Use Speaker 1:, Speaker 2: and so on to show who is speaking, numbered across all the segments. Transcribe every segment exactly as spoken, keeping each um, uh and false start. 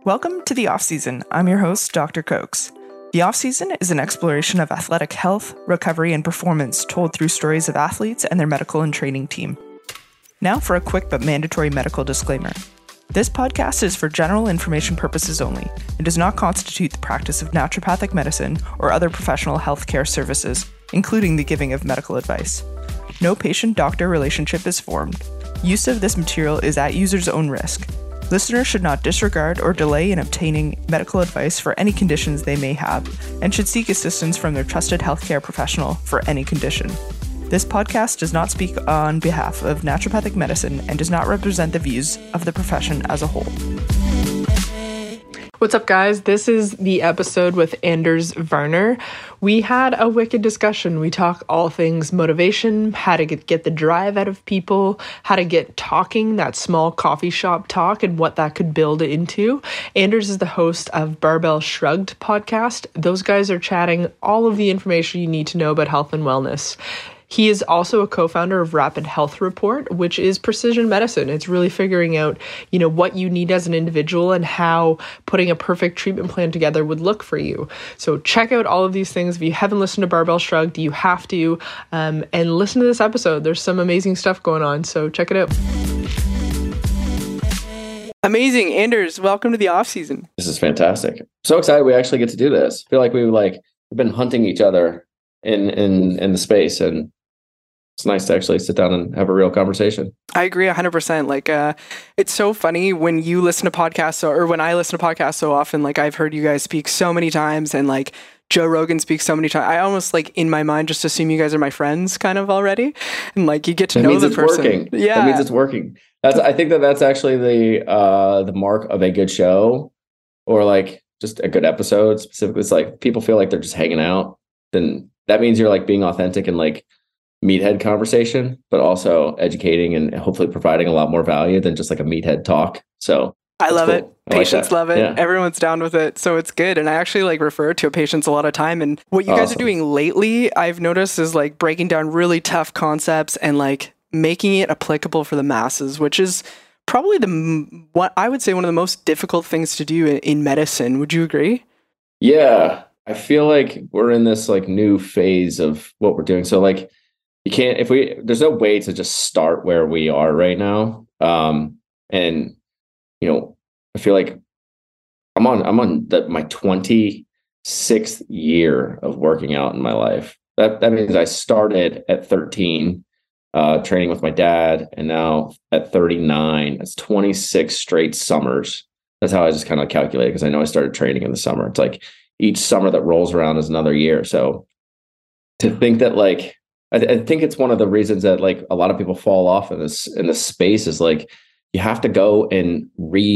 Speaker 1: Welcome to The Off-Season. I'm your host, Doctor Cokes. The Off-Season is an exploration of athletic health, recovery, and performance told through stories of athletes and their medical and training team. Now for a quick but mandatory medical disclaimer. This podcast is for general information purposes only and does not constitute the practice of naturopathic medicine or other professional healthcare services, including the giving of medical advice. No patient-doctor relationship is formed. Use of this material is at user's own risk. Listeners should not disregard or delay in obtaining medical advice for any conditions they may have and should seek assistance from their trusted healthcare professional for any condition. This podcast does not speak on behalf of naturopathic medicine and does not represent the views of the profession as a whole. What's up, guys? This is the episode with Anders Varner. We had a wicked discussion. We talk all things motivation, how to get, get the drive out of people, how to get talking, that small coffee shop talk, and what that could build into. Anders is the host of Barbell Shrugged podcast. Those guys are chatting all of the information you need to know about health and wellness. He is also a co-founder of Rapid Health Report, which is precision medicine. It's really figuring out, you know, what you need as an individual and how putting a perfect treatment plan together would look for you. So check out all of these things. If you haven't listened to Barbell Shrugged, you have to, um, and listen to this episode. There's some amazing stuff going on, so check it out. Amazing. Anders, welcome to the off-season.
Speaker 2: This is fantastic. So excited we actually get to do this. I feel like we've like we've been hunting each other in in in the space, and it's nice to actually sit down and have a real conversation.
Speaker 1: I agree one hundred percent. Like, uh, it's so funny when you listen to podcasts so, or when I listen to podcasts so often, like I've heard you guys speak so many times and like Joe Rogan speaks so many times. I almost like in my mind just assume you guys are my friends kind of already. And like you get to
Speaker 2: that
Speaker 1: know
Speaker 2: means
Speaker 1: the
Speaker 2: it's
Speaker 1: person.
Speaker 2: Working.
Speaker 1: Yeah.
Speaker 2: That means it's working. That's, I think that that's actually the, uh, the mark of a good show or like just a good episode specifically. It's like people feel like they're just hanging out. Then that means you're like being authentic and like meathead conversation, but also educating and hopefully providing a lot more value than just like a meathead talk. So
Speaker 1: I love cool. it. I patients like love it.
Speaker 2: Yeah.
Speaker 1: Everyone's down with it. So it's good. And I actually like refer to patients a lot of time. And what you guys
Speaker 2: Awesome.
Speaker 1: are doing lately, I've noticed is like breaking down really tough concepts and like making it applicable for the masses, which is probably the, what I would say one of the most difficult things to do in, in medicine. Would you agree?
Speaker 2: Yeah. I feel like we're in this like new phase of what we're doing. So like, you can't, if we, there's no way to just start where we are right now. Um, and, you know, I feel like I'm on, I'm on the, my twenty-sixth year of working out in my life. That, that means I started at thirteen, uh, training with my dad. And now at thirty-nine, it's twenty-six straight summers. That's how I just kind of calculate it. Cause I know I started training in the summer. It's like each summer that rolls around is another year. So to think that like, I, th- I think it's one of the reasons that like a lot of people fall off in this in this space is like you have to go and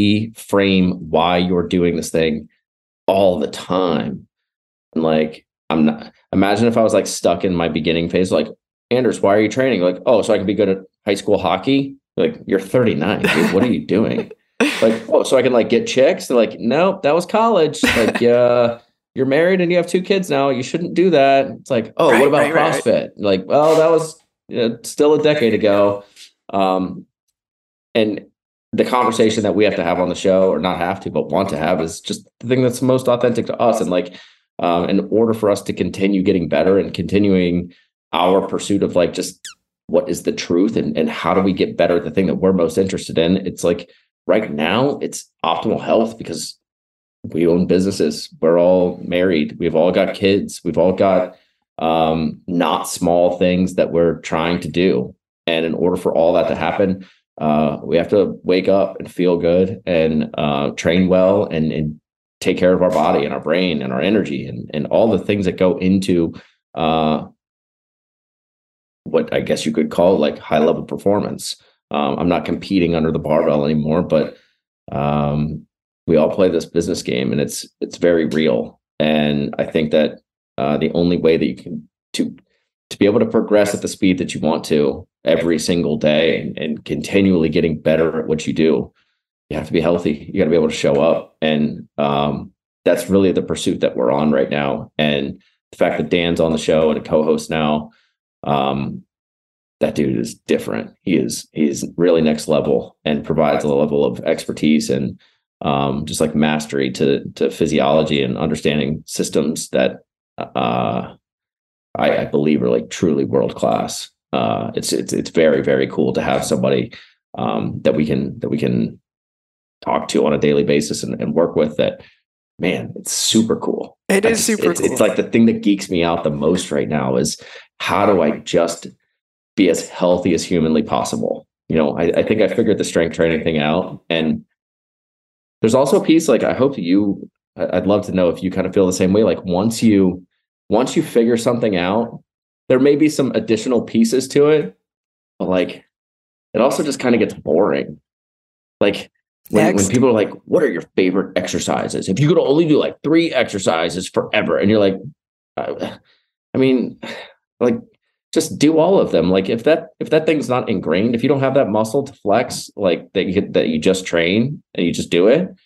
Speaker 2: reframe why you're doing this thing all the time. And like I'm not imagine if I was like stuck in my beginning phase, like, Anders, why are you training? Like, oh, so I can be good at high school hockey. Like, you're thirty-nine, dude. What are you doing? Like, oh, so I can like get chicks. They're like, nope, that was college. Like, yeah. You're married and you have two kids now. You shouldn't do that. It's like, oh, right, what about right, CrossFit? Right. Like, well, that was you know, still a decade ago. Um, and the conversation that we have to have on the show, or not have to, but want to have, is just the thing that's most authentic to us. And like, um, in order for us to continue getting better and continuing our pursuit of like, just what is the truth and, and how do we get better at the thing that we're most interested in? It's like right now it's optimal health because we own businesses. We're all married. We've all got kids. We've all got um, not small things that we're trying to do. And in order for all that to happen, uh, we have to wake up and feel good and uh, train well and, and take care of our body and our brain and our energy and, and all the things that go into uh, what I guess you could call like high level performance. Um, I'm not competing under the barbell anymore, but um, we all play this business game and it's, it's very real. And I think that uh, the only way that you can to, to be able to progress at the speed that you want to every single day and, and continually getting better at what you do, you have to be healthy. You got to be able to show up. And um, that's really the pursuit that we're on right now. And the fact that Dan's on the show and a co-host now, um, that dude is different. He is, he's really next level and provides a level of expertise and um, just like mastery to to physiology and understanding systems that uh, I, I believe are like truly world class. Uh, it's it's it's very very cool to have somebody um, that we can that we can talk to on a daily basis and, and work with. That, man, it's super cool.
Speaker 1: It is
Speaker 2: it's,
Speaker 1: super
Speaker 2: it's,
Speaker 1: cool.
Speaker 2: It's like the thing that geeks me out the most right now is how do I just be as healthy as humanly possible? You know, I, I think I figured the strength training thing out. And there's also a piece, like, I hope you, I'd love to know if you kind of feel the same way. Like once you, once you figure something out, there may be some additional pieces to it, but like, it also just kind of gets boring. Like when, when people are like, what are your favorite exercises? If you could only do like three exercises forever, and you're like, I, I mean, like, just do all of them. Like if that, if that thing's not ingrained, if you don't have that muscle to flex, like that you, that you just train and you just do it,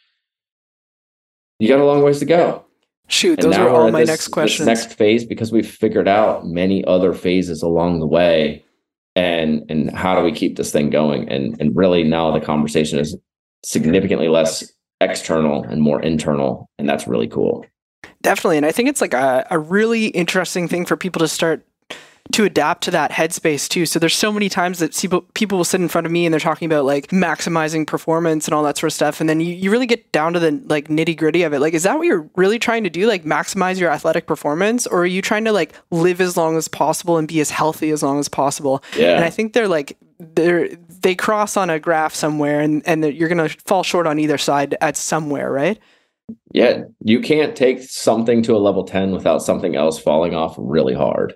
Speaker 2: you got a long ways to go.
Speaker 1: Shoot,
Speaker 2: and
Speaker 1: those are all my
Speaker 2: this,
Speaker 1: next questions.
Speaker 2: This next phase, because we've figured out many other phases along the way, and and how do we keep this thing going? And and really now the conversation is significantly less external and more internal, and that's really cool.
Speaker 1: Definitely, and I think it's like a, a really interesting thing for people to start to adapt to that headspace too. So there's so many times that people people will sit in front of me and they're talking about like maximizing performance and all that sort of stuff. And then you, you really get down to the like nitty gritty of it. Like, is that what you're really trying to do? Like maximize your athletic performance? Or are you trying to like live as long as possible and be as healthy as long as possible?
Speaker 2: Yeah.
Speaker 1: And I think they're like, they're, they cross on a graph somewhere, and, and you're going to fall short on either side at somewhere, right?
Speaker 2: Yeah. You can't take something to a level ten without something else falling off really hard.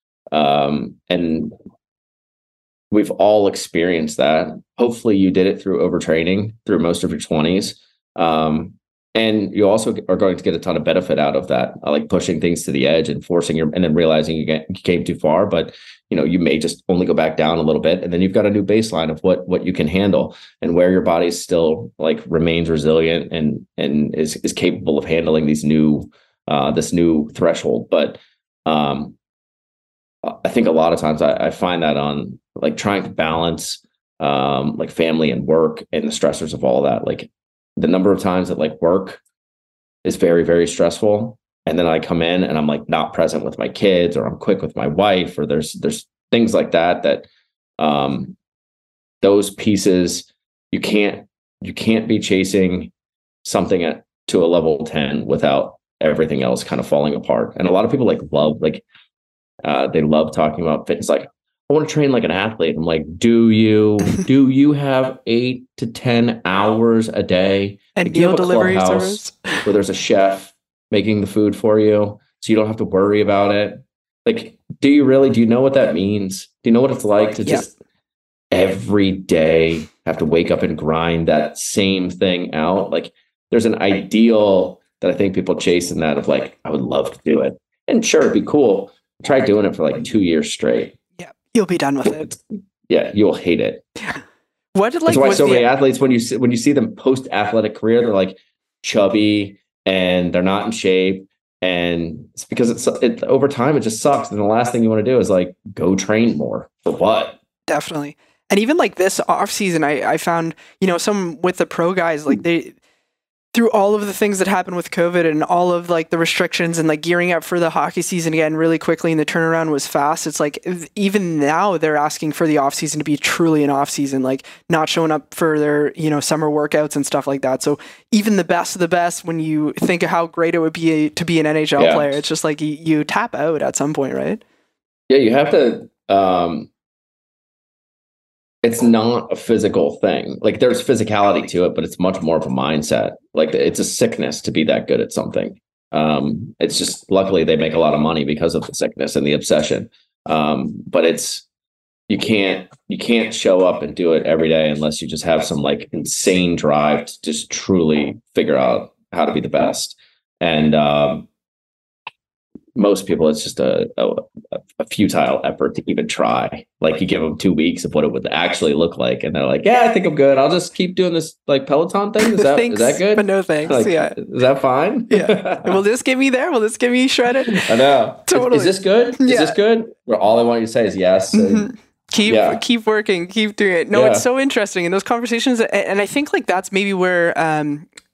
Speaker 2: Um, and we've all experienced that. Hopefully you did it through overtraining through most of your twenties. Um, and you also are going to get a ton of benefit out of that, like pushing things to the edge and forcing your, and then realizing you, get, you came too far, but you know, you may just only go back down a little bit. And then you've got a new baseline of what, what you can handle and where your body still like remains resilient and, and is, is capable of handling these new, uh, this new threshold. But, um, I think a lot of times I, I find that on like trying to balance um, like family and work and the stressors of all that. Like the number of times that like work is very, very stressful. And then I come in and I'm like not present with my kids, or I'm quick with my wife, or there's, there's things like that, that um, those pieces, you can't, you can't be chasing something at to a level ten without everything else kind of falling apart. And a lot of people like love, like, Uh, they love talking about fitness. Like, I want to train like an athlete. I'm like, do you, do you have eight to ten hours a day?
Speaker 1: And
Speaker 2: like, do you have a
Speaker 1: delivery
Speaker 2: clubhouse
Speaker 1: service
Speaker 2: where there's a chef making the food for you, so you don't have to worry about it? Like, do you really, do you know what that means? Do you know what it's like to just yeah. every day have to wake up and grind that same thing out? Like, there's an ideal that I think people chase in that of like, I would love to do it. And sure, it'd be cool. Try doing it for like two years straight.
Speaker 1: Yeah, you'll be done with it.
Speaker 2: Yeah, you'll hate it.
Speaker 1: What did like?
Speaker 2: That's why so
Speaker 1: the,
Speaker 2: many athletes, when you see, when you see them post athletic career, they're like chubby and they're not in shape, and it's because it's it, over time it just sucks. And the last thing you want to do is like go train more for what?
Speaker 1: Definitely. And even like this off season, I I found you know some with the pro guys like they. Through all of the things that happened with COVID and all of like the restrictions and like gearing up for the hockey season again really quickly, and the turnaround was fast. It's like even now they're asking for the off season to be truly an off season, like not showing up for their, you know, summer workouts and stuff like that. So even the best of the best, when you think of how great it would be to be an N H L yeah. player, it's just like you, you tap out at some point, right?
Speaker 2: Yeah, you have to, um, it's not a physical thing. Like there's physicality to it, but it's much more of a mindset. Like it's a sickness to be that good at something. Um, it's just, luckily they make a lot of money because of the sickness and the obsession. Um, but it's, you can't, you can't show up and do it every day unless you just have some like insane drive to just truly figure out how to be the best. And, um, most people, it's just a, a, a futile effort to even try. Like you give them two weeks of what it would actually look like, and they're like, "Yeah, I think I'm good. I'll just keep doing this like Peloton thing." Is that
Speaker 1: thanks,
Speaker 2: is that good?
Speaker 1: But no thanks. Like, yeah,
Speaker 2: is that fine?
Speaker 1: Yeah. Will this get me there? Will this get me shredded?
Speaker 2: I know.
Speaker 1: Totally.
Speaker 2: Is, is this good?
Speaker 1: Yeah.
Speaker 2: Is this good? Where all I want you to say is yes.
Speaker 1: Mm-hmm.
Speaker 2: And,
Speaker 1: keep
Speaker 2: yeah.
Speaker 1: keep working, keep doing it. No, yeah. It's so interesting in those conversations, and I think like that's maybe where um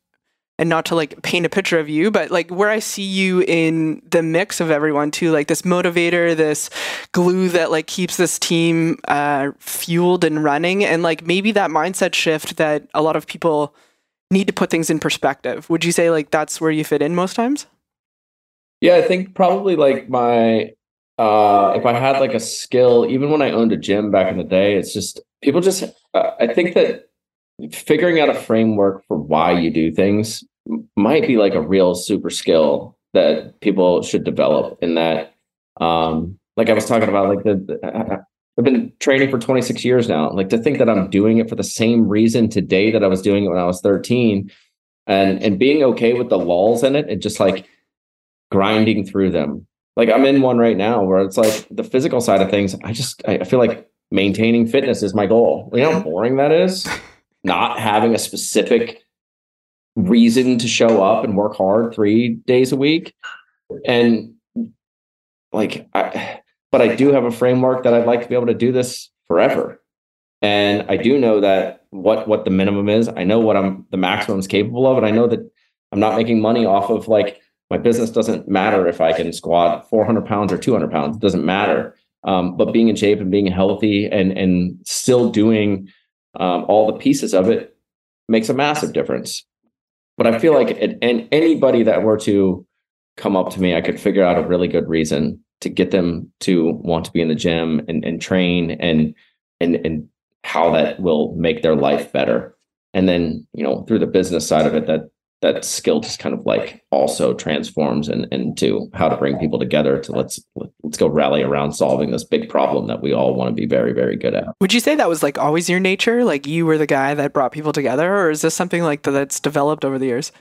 Speaker 1: and not to like paint a picture of you, but like where I see you in the mix of everyone too, like this motivator, this glue that like keeps this team uh, fueled and running, and like maybe that mindset shift that a lot of people need to put things in perspective. Would you say like that's where you fit in most times?
Speaker 2: Yeah, I think probably like my, uh, if I had like a skill, even when I owned a gym back in the day, it's just people just, uh, I think that figuring out a framework for why you do things might be like a real super skill that people should develop. In that, um, like I was talking about, like the, the I've been training for twenty-six years now. Like to think that I'm doing it for the same reason today that I was doing it when I was thirteen, and and being okay with the lulls in it and just like grinding through them. Like I'm in one right now where it's like the physical side of things. I just I feel like maintaining fitness is my goal. You know how boring that is? Not having a specific reason to show up and work hard three days a week. And like, I, but I do have a framework that I'd like to be able to do this forever. And I do know that what, what the minimum is. I know what I'm, the maximum is capable of. And I know that I'm not making money off of like, my business doesn't matter if I can squat four hundred pounds or two hundred pounds. It doesn't matter. Um, but being in shape and being healthy and, and still doing um, all the pieces of it makes a massive difference. But I feel like it, and anybody that were to come up to me, I could figure out a really good reason to get them to want to be in the gym and, and train and, and, and how that will make their life better. And then, you know, through the business side of it, that that skill just kind of like also transforms and in, into how to bring people together to let's let's go rally around solving this big problem that we all want to be very, very good at.
Speaker 1: Would you say that was like always your nature? Like you were the guy that brought people together, or is this something like that that's developed over the years?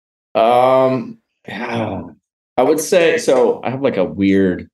Speaker 2: Um, yeah, I would say so. I have like a weird,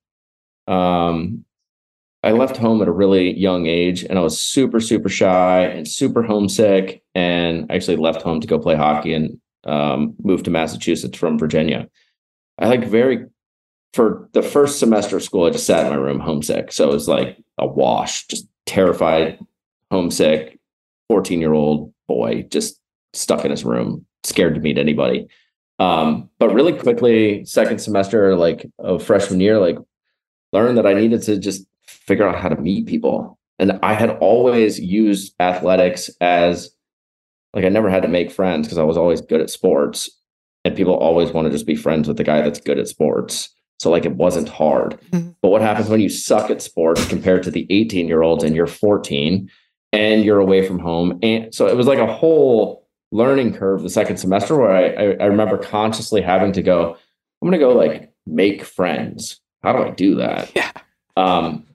Speaker 2: um, I left home at a really young age and I was super, super shy and super homesick, and I actually left home to go play hockey and um, moved to Massachusetts from Virginia. I like very, for the first semester of school, I just sat in my room homesick. So it was like a wash, just terrified, homesick, fourteen year old boy, just stuck in his room, scared to meet anybody. Um, but really quickly, second semester, like of freshman year, like learned that I needed to just figure out how to meet people. And I had always used athletics as like, I never had to make friends because I was always good at sports, and people always want to just be friends with the guy that's good at sports. So like, it wasn't hard. Mm-hmm. But what happens when you suck at sports compared to the eighteen year olds and you're fourteen and you're away from home? And so it was like a whole learning curve the second semester where I, I, I remember consciously having to go, I'm going to go like make friends. How do I do that?
Speaker 1: Yeah.
Speaker 2: Um,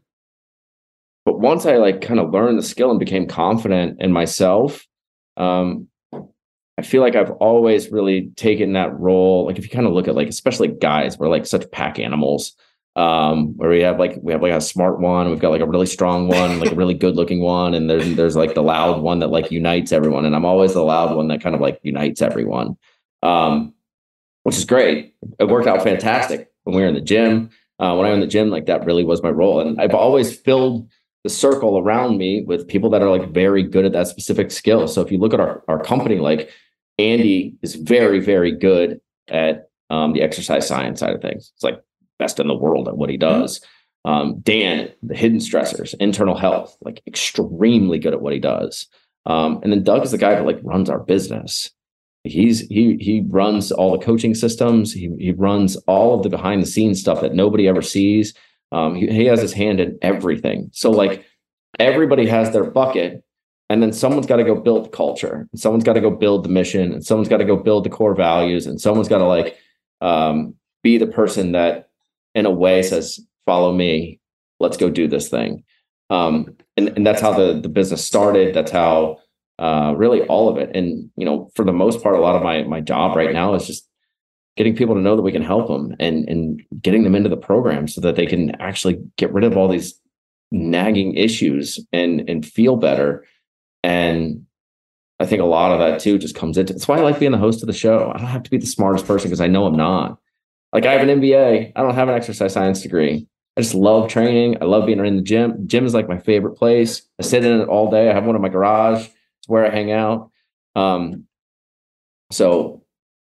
Speaker 2: but once I like kind of learned the skill and became confident in myself, um, I feel like I've always really taken that role. Like if you kind of look at like, especially guys, we're like such pack animals, um, where we have like, we have like a smart one, we've got like a really strong one, like a really good looking one. And there's, there's like the loud one that like unites everyone. And I'm always the loud one that kind of like unites everyone, um, which is great. It worked out fantastic when we were in the gym. Uh, when I was in the gym, like that really was my role. And I've always filled the circle around me with people that are like very good at that specific skill. So if you look at our, our company, like Andy is very, very good at um, the exercise science side of things. It's like best in the world at what he does. Um, Dan, the hidden stressors, internal health, like extremely good at what he does. Um, and then Doug is the guy that like runs our business. He's he he runs all the coaching systems. He he runs all of the behind the scenes stuff that nobody ever sees. Um, he, he has his hand in everything. So like everybody has their bucket, and then someone's got to go build the culture, and someone's got to go build the mission, and someone's got to go build the core values, and someone's got to like um, be the person that in a way says, follow me, let's go do this thing. Um, and, and that's how the, the business started. That's how uh, really all of it. And, you know, for the most part, a lot of my, my job right now is just getting people to know that we can help them, and, and getting them into the program so that they can actually get rid of all these nagging issues and, and feel better. And I think a lot of that too just comes into, that's why I like being the host of the show. I don't have to be the smartest person because I know I'm not. Like I have an M B A. I don't have an exercise science degree. I just love training. I love being in the gym. Gym is like my favorite place. I sit in it all day. I have one in my garage. It's where I hang out. Um, so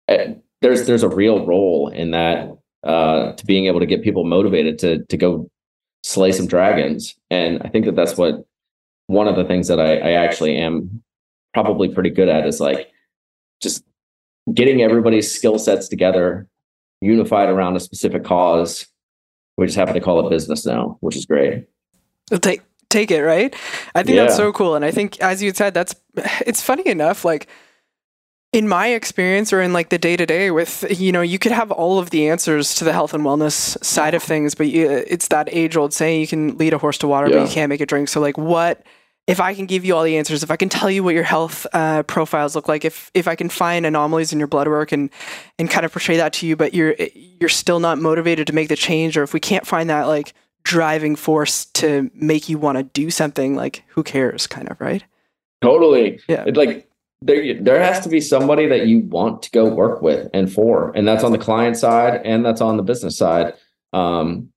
Speaker 2: there's there's a real role in that, uh, to being able to get people motivated to to go slay some dragons. And I think that that's what one of the things that I, I actually am probably pretty good at is like just getting everybody's skill sets together, unified around a specific cause. We just happen to call it business now, which is great.
Speaker 1: Take take it, right? I think
Speaker 2: Yeah.
Speaker 1: that's so cool. And I think, as you said, that's it's funny enough, like in my experience or in like the day to day with, you know, you could have all of the answers to the health and wellness side of things, but you, it's that age old saying, you can lead a horse to water,
Speaker 2: Yeah.
Speaker 1: but you can't make it drink. So like, what if I can give you all the answers, if I can tell you what your health uh, profiles look like, if if I can find anomalies in your blood work and and kind of portray that to you, but you're you're still not motivated to make the change, or if we can't find that like driving force to make you want to do something, like who cares, kind of, right?
Speaker 2: Totally.
Speaker 1: Yeah.
Speaker 2: It, like there, there has to be somebody that you want to go work with and for, and that's on the client side and that's on the business side. Um,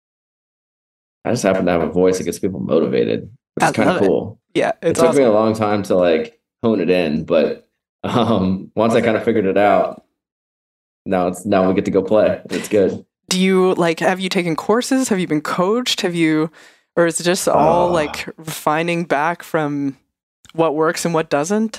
Speaker 2: I just happen to have a voice that gets people motivated, which
Speaker 1: I
Speaker 2: is kind of
Speaker 1: love it.
Speaker 2: cool.
Speaker 1: Yeah,
Speaker 2: It
Speaker 1: it's
Speaker 2: took
Speaker 1: awesome.
Speaker 2: me a long time to like hone it in, but um, once I kind of figured it out, now it's now we get to go play. It's good.
Speaker 1: Do you like, have you taken courses? Have you been coached? Have you, or is it just all
Speaker 2: Uh,
Speaker 1: like refining back from what works and what doesn't?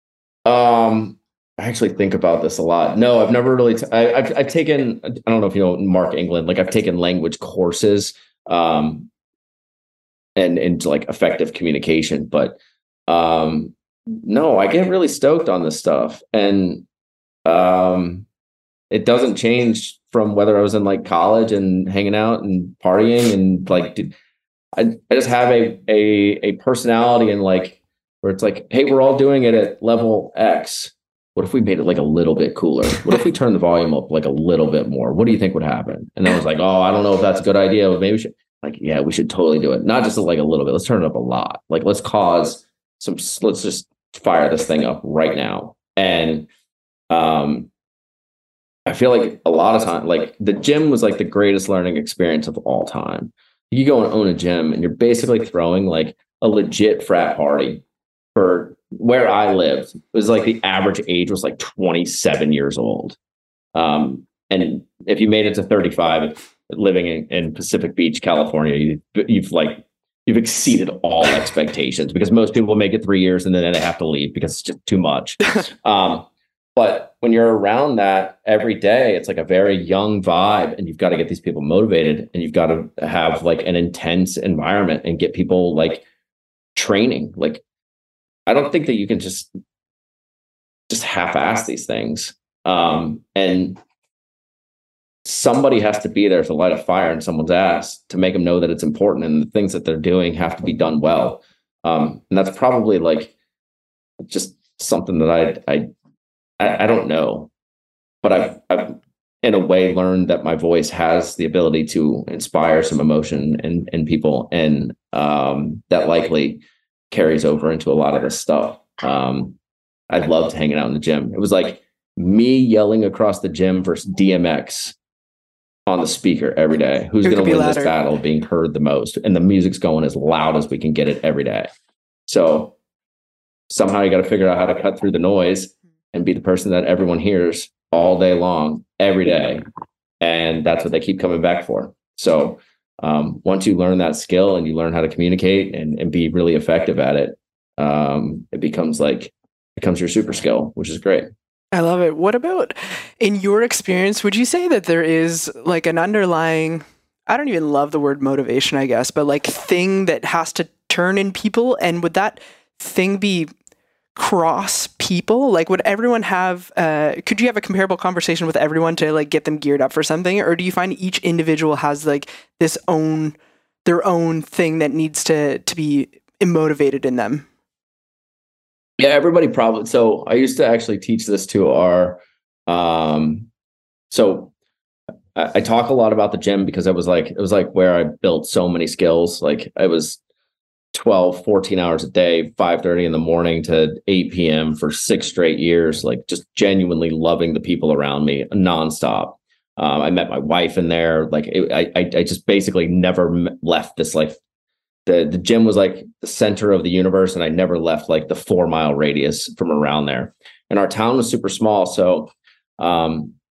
Speaker 2: Um, I actually think about this a lot. No, I've never really. T- I, I've I've taken. I don't know if you know Mark England. Like I've taken language courses, um, and into like effective communication. But um, no, I get really stoked on this stuff, and um, it doesn't change from whether I was in like college and hanging out and partying and like. Dude, I I just have a a a personality and like where it's like, hey, we're all doing it at level X. What if we made it like a little bit cooler? What if we turned the volume up like a little bit more? What do you think would happen? And I was like, oh, I don't know if that's a good idea. But maybe we should, like, yeah, we should totally do it. Not just like a little bit. Let's turn it up a lot. Like, let's cause some, let's just fire this thing up right now. And um, I feel like a lot of time, like the gym was like the greatest learning experience of all time. You go and own a gym and you're basically throwing like a legit frat party. For where I lived, it was like the average age was like twenty-seven years old. Um, and if you made it to thirty-five living in, in Pacific Beach, California, you, you've like, you've exceeded all expectations because most people make it three years and then they have to leave because it's just too much. Um, but when you're around that every day, it's like a very young vibe and you've got to get these people motivated and you've got to have like an intense environment and get people like training. Like, I don't think that you can just just half-ass these things. Um, and somebody has to be there to light a fire in someone's ass to make them know that it's important and the things that they're doing have to be done well. Um, and that's probably like just something that I I I, I don't know, but I've I've in a way learned that my voice has the ability to inspire some emotion in in people, and um, that likely carries over into a lot of this stuff. Um, I loved hanging out in the gym. It was like me yelling across the gym versus D M X on the speaker every day. Who's going to win this battle being heard the most? And the music's going as loud as we can get it every day. So somehow you got to figure out how to cut through the noise and be the person that everyone hears all day long, every day. And that's what they keep coming back for. So Um, once you learn that skill and you learn how to communicate and, and be really effective at it, um, it becomes like, becomes your super skill, which is great.
Speaker 1: I love it. What about in your experience, would you say that there is like an underlying, I don't even love the word motivation, I guess, but like thing that has to turn in people? And would that thing be cross people? Like, would everyone have, uh, could you have a comparable conversation with everyone to like get them geared up for something? Or do you find each individual has like this own, their own thing that needs to, to be motivated in them?
Speaker 2: Yeah, everybody probably. So I used to actually teach this to our, um, so I, I talk a lot about the gym because it was like, it was like where I built so many skills. Like I was twelve, fourteen hours a day, five thirty in the morning to eight p.m. for six straight years, like just genuinely loving the people around me nonstop. Um, I met my wife in there. Like it, I, I just basically never left this, like the, the gym was like the center of the universe. And I never left like the four mile radius from around there. And our town was super small. So um,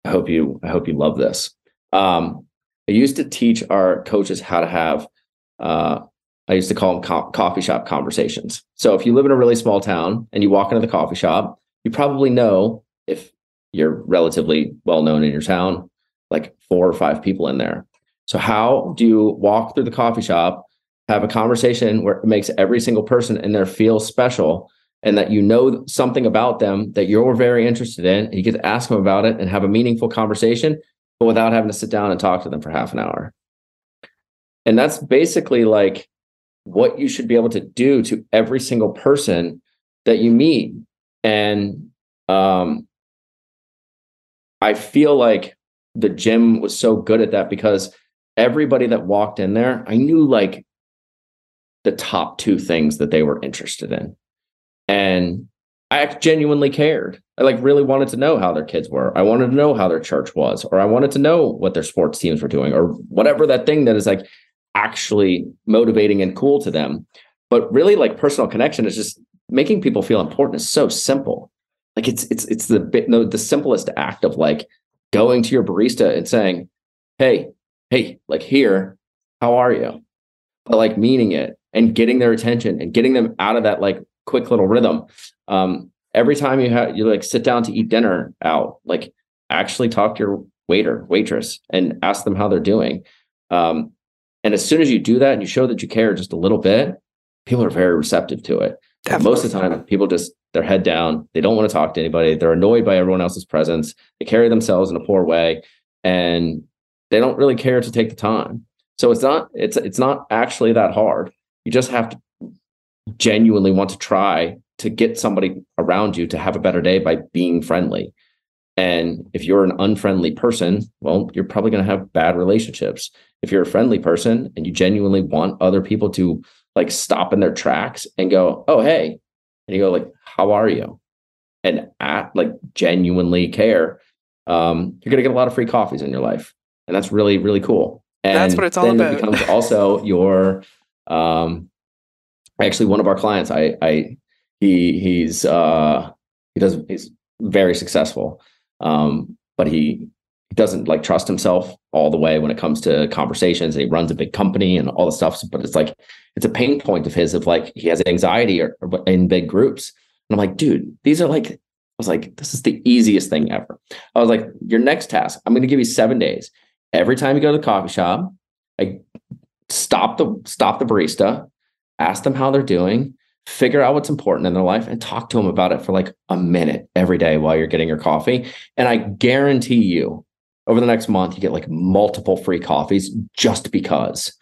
Speaker 2: I hope you, I hope you love this. Um, I used to teach our coaches how to have, uh, I used to call them co- coffee shop conversations. So if you live in a really small town and you walk into the coffee shop, you probably know, if you're relatively well known in your town, like four or five people in there. So how do you walk through the coffee shop, have a conversation where it makes every single person in there feel special, and that you know something about them that you're very interested in, and you get to ask them about it and have a meaningful conversation, but without having to sit down and talk to them for half an hour? And that's basically like what you should be able to do to every single person that you meet. And um, I feel like the gym was so good at that, because everybody that walked in there, I knew like the top two things that they were interested in. And I genuinely cared. I like really wanted to know how their kids were. I wanted to know how their church was, or I wanted to know what their sports teams were doing, or whatever that thing that is like actually motivating and cool to them. But really, like, personal connection is just making people feel important is so simple. Like it's it's it's the bit no the simplest act of like going to your barista and saying, hey, hey, like, here, how are you? But like meaning it and getting their attention and getting them out of that like quick little rhythm. Um, every time you have you like sit down to eat dinner out, like actually talk to your waiter, waitress, and ask them how they're doing. Um, and as soon as you do that and you show that you care just a little bit, people are very receptive to it. Most of the time, people just, their head down. They don't want to talk to anybody. They're annoyed by everyone else's presence. They carry themselves in a poor way, and they don't really care to take the time. So it's not, it's, it's not actually that hard. You just have to genuinely want to try to get somebody around you to have a better day by being friendly. And if you're an unfriendly person, well, you're probably going to have bad relationships. If you're a friendly person and you genuinely want other people to like stop in their tracks and go, oh, hey, and you go like, how are you? And act, like genuinely care. Um, you're going to get a lot of free coffees in your life. And that's really, really cool. And
Speaker 1: that's what it's all
Speaker 2: then
Speaker 1: about.
Speaker 2: It becomes also your, um, actually one of our clients, I, I, he, he's, uh, he does, he's very successful. Um, but he, he doesn't like trust himself all the way when it comes to conversations, and he runs a big company and all the stuff. But it's like, it's a pain point of his of like, he has anxiety or, or in big groups. And I'm like, dude, these are like, I was like, this is the easiest thing ever. I was like, your next task, I'm going to give you seven days. Every time you go to the coffee shop, I stop the, stop the barista, ask them how they're doing, figure out what's important in their life, and talk to them about it for like a minute every day while you're getting your coffee. And I guarantee you, over the next month, you get like multiple free coffees just because.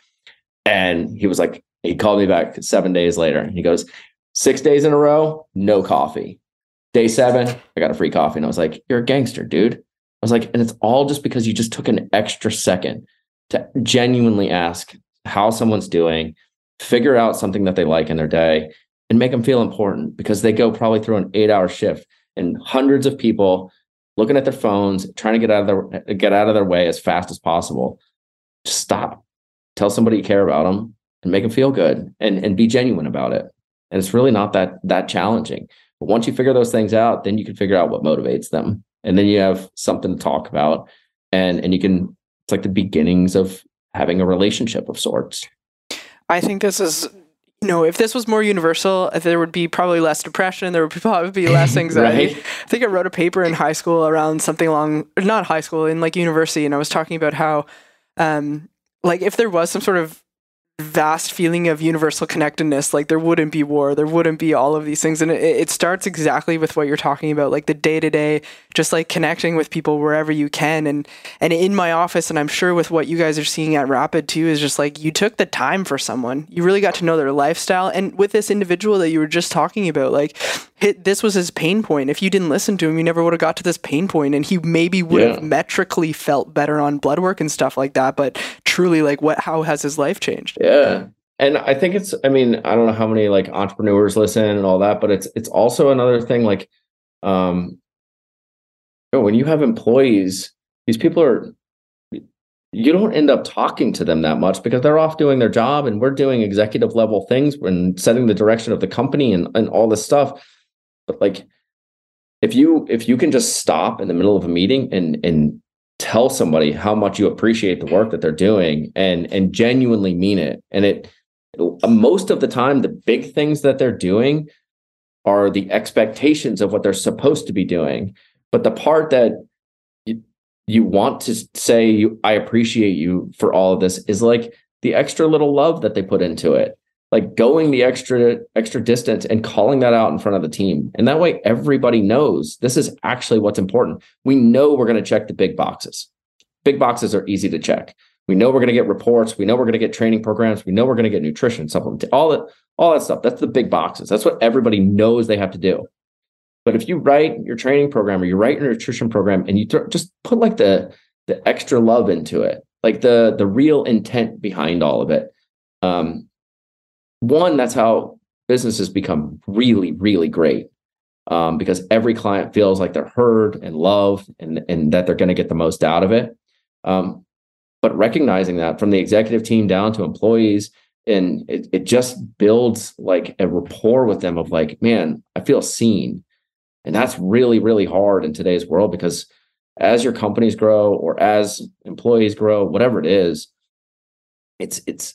Speaker 2: And he was like, he called me back seven days later. And he goes, six days in a row, no coffee. Day seven, I got a free coffee. And I was like, you're a gangster, dude. I was like, and it's all just because you just took an extra second to genuinely ask how someone's doing, figure out something that they like in their day, and make them feel important, because they go probably through an eight hour shift and hundreds of people looking at their phones, trying to get out of their, get out of their way as fast as possible. Just stop, tell somebody you care about them, and make them feel good, and, and be genuine about it. And it's really not that, that challenging. But once you figure those things out, then you can figure out what motivates them. And then you have something to talk about, and, and you can, it's like the beginnings of having a relationship of sorts.
Speaker 1: I think this is, you know, if this was more universal, there would be probably less depression. There would probably be less anxiety.
Speaker 2: Right?
Speaker 1: I think I wrote a paper in high school around something along, not high school, in like university. And I was talking about how, um, like if there was some sort of vast feeling of universal connectedness, like there wouldn't be war, there wouldn't be all of these things. And it, it starts exactly with what you're talking about, like the day-to-day, just like connecting with people wherever you can. And and in my office, and I'm sure with what you guys are seeing at Rapid too, is just like you took the time for someone, you really got to know their lifestyle. And with this individual that you were just talking about, like hit, this was his pain point. If you didn't listen to him, you never would have got to this pain point, and he maybe would yeah. have metrically felt better on blood work and stuff like that. But truly, like what, how has his life changed?
Speaker 2: Yeah. And I think it's, I mean, I don't know how many like entrepreneurs listen and all that, but it's, it's also another thing, like, um, you know, when you have employees, these people are, you don't end up talking to them that much because they're off doing their job, and we're doing executive level things and setting the direction of the company and, and all this stuff. But like, if you if you can just stop in the middle of a meeting and and tell somebody how much you appreciate the work that they're doing and and genuinely mean it, and it most of the time the big things that they're doing are the expectations of what they're supposed to be doing, but the part that you, you want to say you, I appreciate you for all of this is like the extra little love that they put into it. Like going the extra extra distance and calling that out in front of the team. And that way everybody knows this is actually what's important. We know we're going to check the big boxes. Big boxes are easy to check. We know we're going to get reports. We know we're going to get training programs. We know we're going to get nutrition supplements, all that, all that stuff. That's the big boxes. That's what everybody knows they have to do. But if you write your training program or you write your nutrition program and you th- just put like the, the extra love into it, like the, the real intent behind all of it, um, one, that's how businesses become really, really great, um, because every client feels like they're heard and loved and, and that they're going to get the most out of it. Um, but recognizing that from the executive team down to employees, and it, it just builds like a rapport with them of like, man, I feel seen. And that's really, really hard in today's world, because as your companies grow or as employees grow, whatever it is, it's, it's,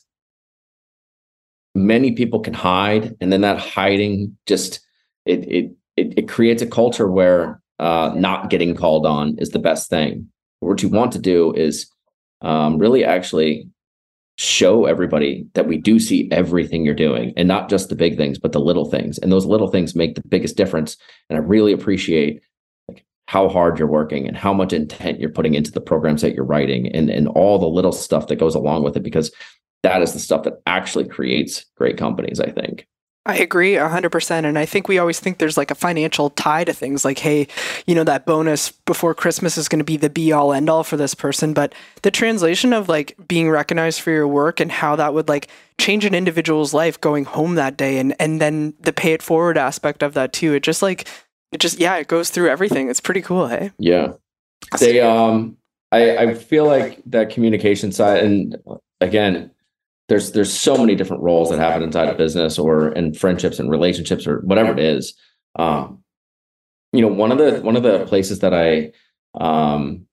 Speaker 2: many people can hide, and then that hiding just it it it, it creates a culture where uh, not getting called on is the best thing. What you want to do is um, really actually show everybody that we do see everything you're doing, and not just the big things, but the little things. And those little things make the biggest difference. And I really appreciate like how hard you're working and how much intent you're putting into the programs that you're writing, and and all the little stuff that goes along with it, because that is the stuff that actually creates great companies, I think.
Speaker 1: I agree one hundred percent. And I think we always think there's like a financial tie to things like, hey, you know, that bonus before Christmas is going to be the be all end all for this person. But the translation of like being recognized for your work and how that would like change an individual's life going home that day. And, and then the pay it forward aspect of that too. It just like, it just, yeah, it goes through everything. It's pretty cool. Hey.
Speaker 2: Yeah. They, um, I, I feel like that communication side, and again, There's there's so many different roles that happen inside a business or in friendships and relationships or whatever it is. Um, you know, one of the one of the places that I, um,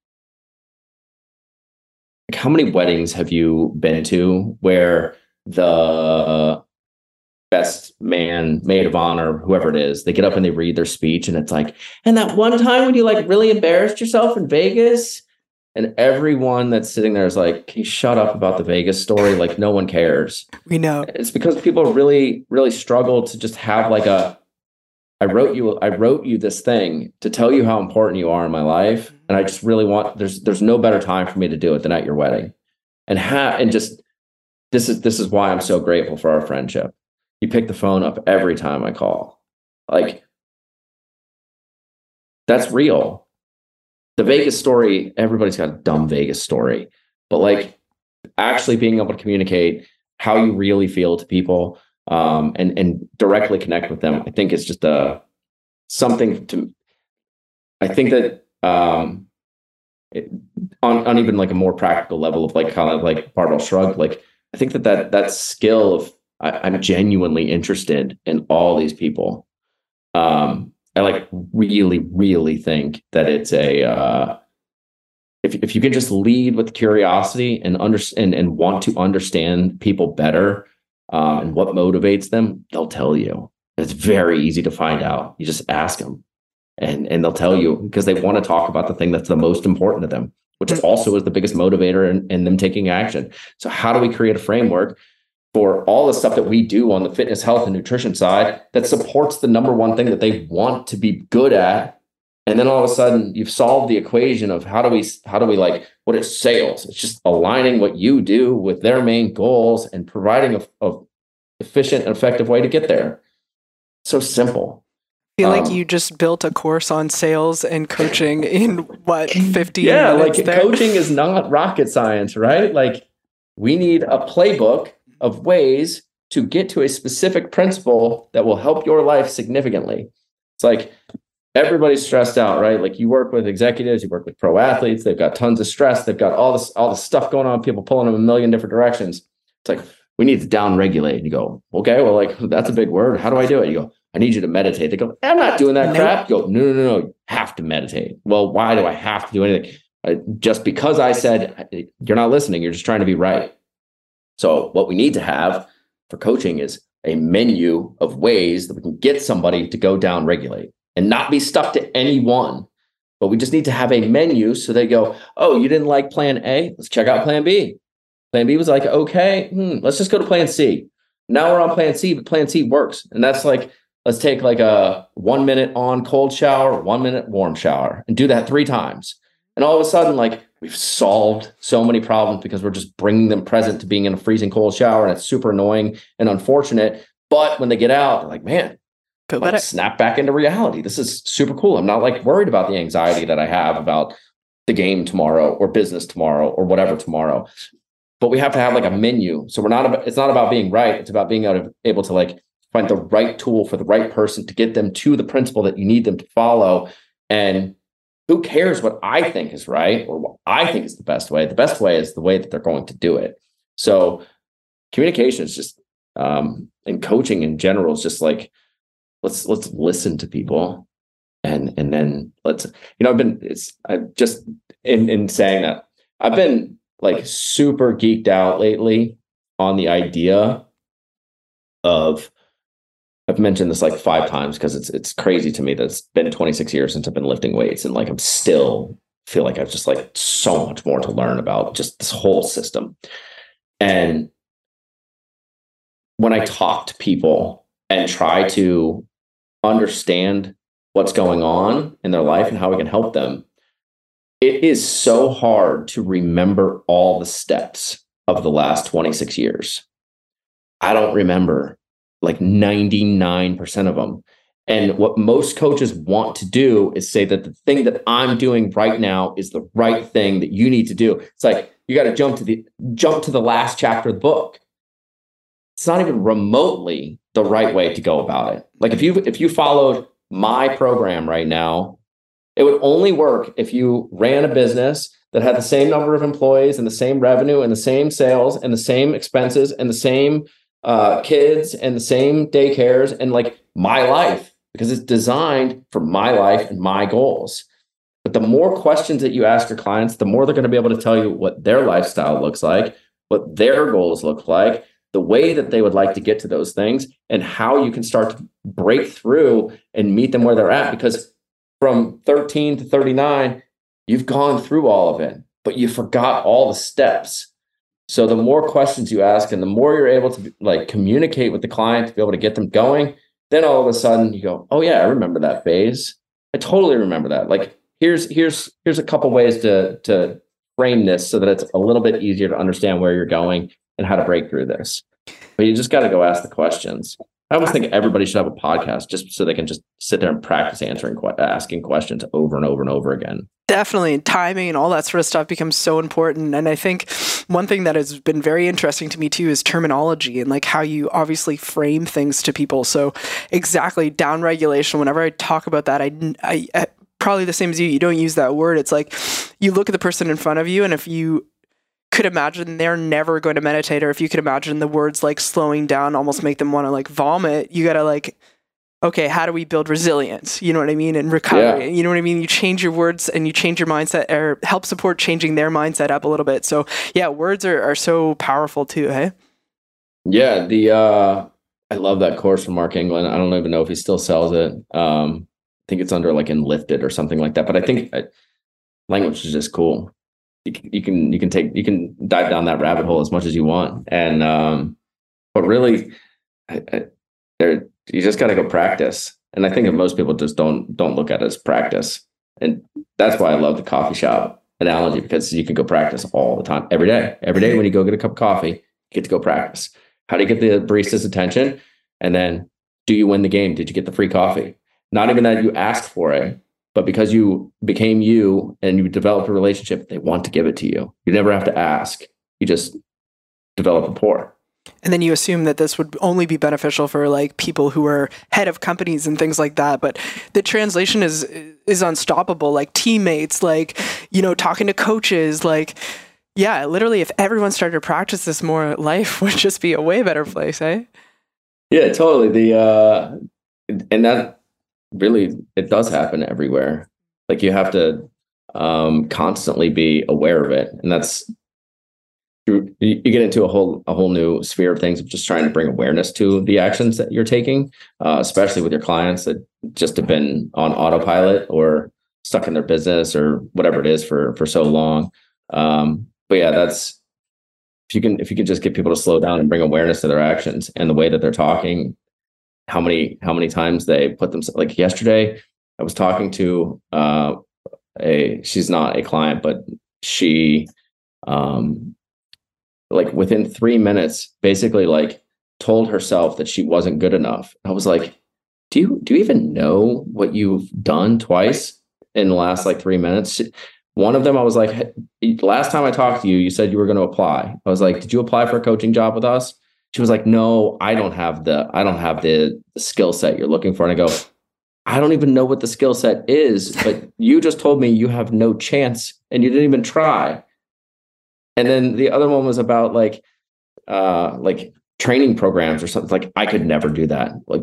Speaker 2: like how many weddings have you been to where the best man, maid of honor, whoever it is, they get up and they read their speech, and it's like, and that one time when you like really embarrassed yourself in Vegas. And everyone that's sitting there is like, can you shut up about the Vegas story? Like, no one cares.
Speaker 1: We know.
Speaker 2: It's because people really, really struggle to just have like a, I wrote you, I wrote you this thing to tell you how important you are in my life. And I just really want, there's, there's no better time for me to do it than at your wedding. And ha- and just, this is, this is why I'm so grateful for our friendship. You pick the phone up every time I call. Like, that's real. The Vegas story, everybody's got a dumb Vegas story, but like actually being able to communicate how you really feel to people, um, and, and directly connect with them, I think it's just a, something to, I think that um, it, on, on even like a more practical level of like kind of like barbell shrug, like I think that that, that skill of I, I'm genuinely interested in all these people. Um, I like really, really think that it's a, uh, if if you can just lead with curiosity and understand and want to understand people better, um, and what motivates them, they'll tell you. It's very easy to find out. You just ask them, and and they'll tell you, because they want to talk about the thing that's the most important to them, which also is the biggest motivator in, in them taking action. So how do we create a framework for all the stuff that we do on the fitness, health, and nutrition side that supports the number one thing that they want to be good at? And then all of a sudden you've solved the equation of how do we, how do we like, what is sales? It's just aligning what you do with their main goals and providing a, a efficient and effective way to get there. So simple.
Speaker 1: I feel
Speaker 2: um,
Speaker 1: like you just built a course on sales and coaching in what, fifty
Speaker 2: yeah,
Speaker 1: minutes
Speaker 2: like
Speaker 1: there?
Speaker 2: Coaching is not rocket science, right? Like we need a playbook of ways to get to a specific principle that will help your life significantly. It's like everybody's stressed out, right? Like you work with executives, you work with pro athletes, they've got tons of stress, they've got all this, all this stuff going on, people pulling them a million different directions. It's like, we need to down regulate. And you go, okay, well, like that's a big word. How do I do it? You go, I need you to meditate. They go, I'm not doing that nope. crap. You go, no, no, no, no, you have to meditate. Well, why do I have to do anything? Uh, just because I said, you're not listening, you're just trying to be right. So what we need to have for coaching is a menu of ways that we can get somebody to go down regulate and not be stuck to any one. But we just need to have a menu so they go, oh, you didn't like plan A? Let's check out plan B. Plan B was like, okay, hmm, let's just go to plan C. Now we're on plan C, but plan C works. And that's like, let's take like a one minute on cold shower, one minute warm shower, and do that three times. And all of a sudden, like, we've solved so many problems because we're just bringing them present to being in a freezing cold shower. And it's super annoying and unfortunate. But when they get out, they're like, man, like, snap back into reality. This is super cool. I'm not like worried about the anxiety that I have about the game tomorrow or business tomorrow or whatever tomorrow. But we have to have like a menu. So we're not, about, it's not about being right. It's about being able to, able to like find the right tool for the right person to get them to the principle that you need them to follow. And who cares what I think is right or what I think is the best way? The best way is the way that they're going to do it. So communication is just, um, and coaching in general is just like, let's, let's listen to people. And, and then let's, you know, I've been, it's, I've just in, in saying that I've been like super geeked out lately on the idea of, I've mentioned this like five times because it's it's crazy to me that it's been twenty-six years since I've been lifting weights, and like I'm still feel like I've just like so much more to learn about just this whole system. And when I talk to people and try to understand what's going on in their life and how we can help them, it is so hard to remember all the steps of the last twenty-six years. I don't remember like ninety-nine percent of them. And what most coaches want to do is say that the thing that I'm doing right now is the right thing that you need to do. It's like, you got to jump to the jump to the last chapter of the book. It's not even remotely the right way to go about it. Like if you if you followed my program right now, it would only work if you ran a business that had the same number of employees and the same revenue and the same sales and the same expenses and the same uh, kids and the same daycares and like my life, because it's designed for my life and my goals. But the more questions that you ask your clients, the more they're going to be able to tell you what their lifestyle looks like, what their goals look like, the way that they would like to get to those things, and how you can start to break through and meet them where they're at. Because from thirteen to thirty-nine, you've gone through all of it, but you forgot all the steps. So the more questions you ask and the more you're able to like communicate with the client to be able to get them going, then all of a sudden you go, oh yeah, I remember that phase. I totally remember that. Like here's here's here's a couple ways to to frame this so that it's a little bit easier to understand where you're going and how to break through this. But you just got to go ask the questions. I almost think everybody should have a podcast just so they can just sit there and practice answering, asking questions over and over and over again.
Speaker 1: Definitely. Timing and all that sort of stuff becomes so important. And I think one thing that has been very interesting to me too is terminology and like how you obviously frame things to people. So exactly, down regulation, whenever I talk about that, I, I, I probably the same as you, you don't use that word. It's like you look at the person in front of you, and if you could imagine they're never going to meditate, or if you could imagine the words like slowing down almost make them want to like vomit, you got to like, okay, how do we build resilience? You know what I mean? And recovery, yeah. You know what I mean? You change your words and you change your mindset, or help support changing their mindset up a little bit. So yeah, words are, are so powerful too. Hey.
Speaker 2: Yeah. The, uh, I love that course from Mark England. I don't even know if he still sells it. Um, I think it's under like Enlifted or something like that, but I think I, language is just cool. You can, you can, you can take, you can dive down that rabbit hole as much as you want. And, um, but really, I, I, there, you just got to go practice. And I think that most people just don't, don't look at it as practice. And that's why I love the coffee shop analogy, because you can go practice all the time, every day, every day. When you go get a cup of coffee, you get to go practice. How do you get the barista's attention? And then do you win the game? Did you get the free coffee? Not even that you asked for it, but because you became you and you developed a relationship, they want to give it to you. You never have to ask. You just develop rapport.
Speaker 1: And then you assume that this would only be beneficial for like people who are head of companies and things like that. But the translation is is unstoppable. Like teammates, like, you know, talking to coaches, like, yeah, literally, if everyone started to practice this more, life would just be a way better place, eh?
Speaker 2: Yeah, totally. The uh, and that really, it does happen everywhere. Like you have to um, constantly be aware of it. And that's, you, you get into a whole a whole new sphere of things of just trying to bring awareness to the actions that you're taking, uh, especially with your clients that just have been on autopilot or stuck in their business or whatever it is for for so long. Um, but yeah, that's if you can if you can just get people to slow down and bring awareness to their actions and the way that they're talking, how many how many times they put themselves. Like yesterday, I was talking to uh, a she's not a client, but she. Um, like within three minutes, basically like told herself that she wasn't good enough. I was like, do you, do you even know what you've done twice in the last like three minutes? One of them, I was like, hey, last time I talked to you, you said you were going to apply. I was like, did you apply for a coaching job with us? She was like, no, I don't have the, I don't have the, the skill set you're looking for. And I go, I don't even know what the skill set is, but you just told me you have no chance and you didn't even try. And then the other one was about like, uh, like training programs or something. Like I could never do that. Like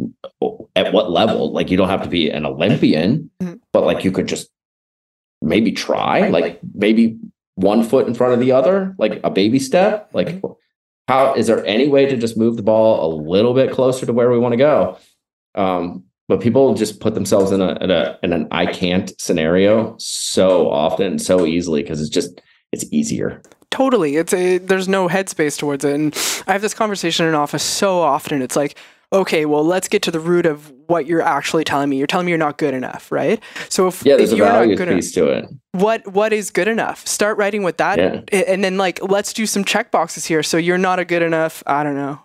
Speaker 2: at what level? Like you don't have to be an Olympian, mm-hmm. but like you could just maybe try, like maybe one foot in front of the other, like a baby step. Like how, is there any way to just move the ball a little bit closer to where we want to go? Um, but people just put themselves in a, in a, in an I can't scenario so often, so easily. Cause it's just, it's easier.
Speaker 1: Totally. It's a, there's no headspace towards it. And I have this conversation in office so often. It's like, okay, well, let's get to the root of what you're actually telling me. You're telling me you're not good enough, right? So if,
Speaker 2: yeah, there's
Speaker 1: if
Speaker 2: a
Speaker 1: you're
Speaker 2: values
Speaker 1: not good
Speaker 2: piece
Speaker 1: enough,
Speaker 2: to it.
Speaker 1: What, what is good enough? Start writing with that. Yeah. And then like, let's do some check boxes here. So you're not a good enough, I don't know.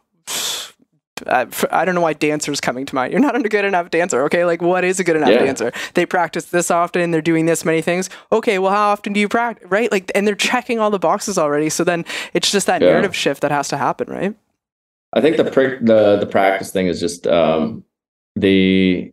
Speaker 1: Uh, I don't know why dancer's coming to mind. You're not a good enough dancer. Okay. Like what is a good enough yeah. dancer? They practice this often. They're doing this many things. Okay. Well, how often do you practice? Right. Like, and they're checking all the boxes already. So then it's just that yeah. narrative shift that has to happen. Right.
Speaker 2: I think the, pr- the, the practice thing is just, um, the,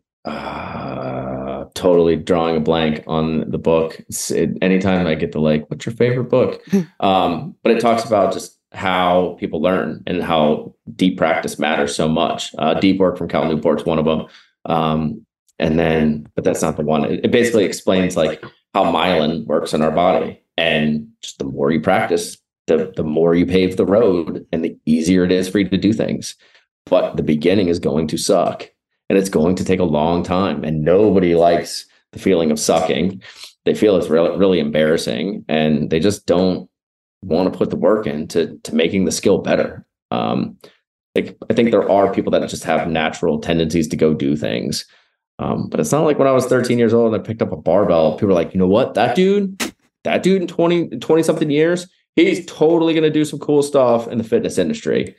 Speaker 2: uh, totally drawing a blank on the book. It, anytime I get the, like, what's your favorite book? um, but it talks about just how people learn and how deep practice matters so much. Uh, deep work from Cal Newport's one of them. Um, and then, but that's not the one. It, it basically explains like how myelin works in our body. And just the more you practice, the, the more you pave the road and the easier it is for you to do things. But the beginning is going to suck and it's going to take a long time. And nobody likes the feeling of sucking. They feel it's really, really embarrassing and they just don't want to put the work into to making the skill better. Um, like, I think there are people that just have natural tendencies to go do things. Um, but it's not like when I was thirteen years old and I picked up a barbell, people were like, you know what, that dude, that dude in twenty, twenty something years, he's totally going to do some cool stuff in the fitness industry.